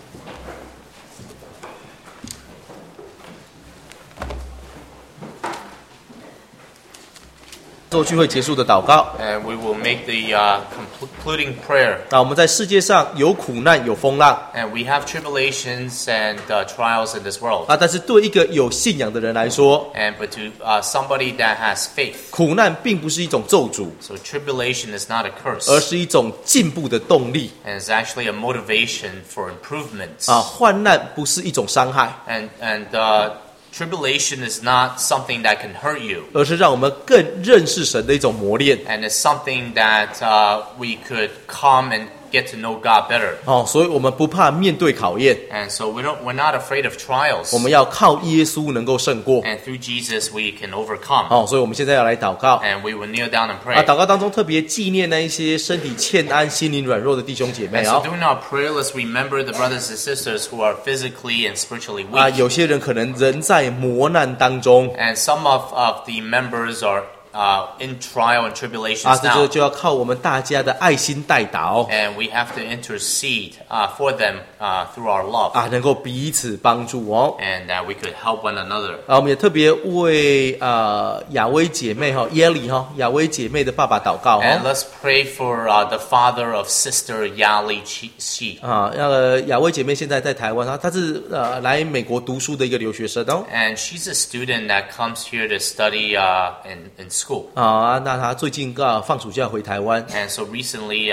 Speaker 1: 做聚会结束的祷告。
Speaker 2: And we will make the concluding prayer.
Speaker 1: 那我们在世界上有苦难，有风浪
Speaker 2: And we have tribulations and trials in this world.
Speaker 1: 啊，但是对一个有信仰的人来说，
Speaker 2: But to somebody that has faith,
Speaker 1: 苦难并不是一种咒诅，
Speaker 2: so tribulation is not a
Speaker 1: 而
Speaker 2: curse.
Speaker 1: 是一种进步的动力
Speaker 2: And it's actually a motivation for improvement.
Speaker 1: 啊。患难不是一种伤害，
Speaker 2: And tribulation is not something that can hurt you.
Speaker 1: 而是让我们更认识神的一种磨练
Speaker 2: And it's something that we could come and get to know God better.
Speaker 1: 哦。所以我们不怕面对考验，
Speaker 2: And so we're not afraid of trials.
Speaker 1: 我们要靠耶稣能够胜过
Speaker 2: And through Jesus we can overcome.
Speaker 1: 哦。所以我们现在要来祷告
Speaker 2: And we will kneel down and
Speaker 1: 啊。
Speaker 2: pray.
Speaker 1: 祷告当中特别纪念那一些身体欠安、心灵软弱的弟兄姐妹
Speaker 2: And
Speaker 1: 啊
Speaker 2: so during our prayer, let's remember the brothers and sisters who are physically and spiritually
Speaker 1: 啊，
Speaker 2: weak.
Speaker 1: 有些人可能仍在磨难当中
Speaker 2: And some of the members are in trial and
Speaker 1: 啊，
Speaker 2: tribulations
Speaker 1: 这
Speaker 2: now.
Speaker 1: 就要靠我们大家的爱心代祷
Speaker 2: And we have to intercede for them through our love.
Speaker 1: 啊，能够彼此帮助哦。
Speaker 2: And that we could help one another.
Speaker 1: 啊，我们也特别为雅薇姐妹哈耶里哈雅薇姐妹的爸爸祷告
Speaker 2: And
Speaker 1: 哦。
Speaker 2: let's pray for the father of Sister Yali Shi.
Speaker 1: 啊，雅薇姐妹现在在台湾啊，她是来美国读书的一个留学生哦。
Speaker 2: And she's a student that comes here to study in school.
Speaker 1: 啊，那她最近放暑假回台湾
Speaker 2: And so recently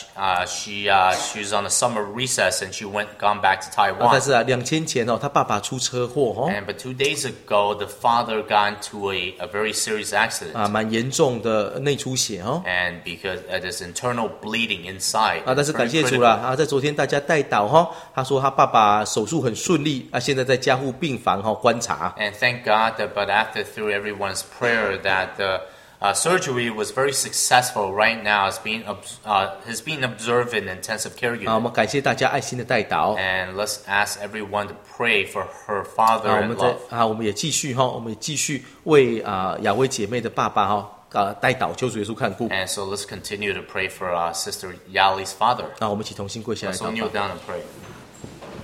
Speaker 2: she was on a summer recess and she gone back to
Speaker 1: 啊，
Speaker 2: Taiwan.
Speaker 1: 但是2天前哦，她爸爸出车祸哦，
Speaker 2: But 2 days ago, the father got into a very serious accident.
Speaker 1: 啊，蛮严重的内出血哦。
Speaker 2: And because there's internal bleeding inside.
Speaker 1: 啊，但是
Speaker 2: Very
Speaker 1: 感谢主
Speaker 2: critical.
Speaker 1: 啦！啊，在昨天大家带祷哈，他说他爸爸手术很顺利啊，现在在加护病房观察
Speaker 2: And thank God but after through everyone's prayer that the surgery was very successful right now. Is being observed in intensive care
Speaker 1: 啊。我
Speaker 2: unit.
Speaker 1: 们感谢大家爱心的带祷
Speaker 2: And let's ask everyone to pray for her father
Speaker 1: 啊。我
Speaker 2: and
Speaker 1: 们在
Speaker 2: love.
Speaker 1: 我们也继续我们也继续为雅薇姐妹的爸爸带祷，求主耶稣看顾
Speaker 2: And so let's continue to pray for Sister Yali's father.
Speaker 1: 啊。我们一起同心跪下来
Speaker 2: So
Speaker 1: 祷
Speaker 2: kneel
Speaker 1: 告。
Speaker 2: down and pray.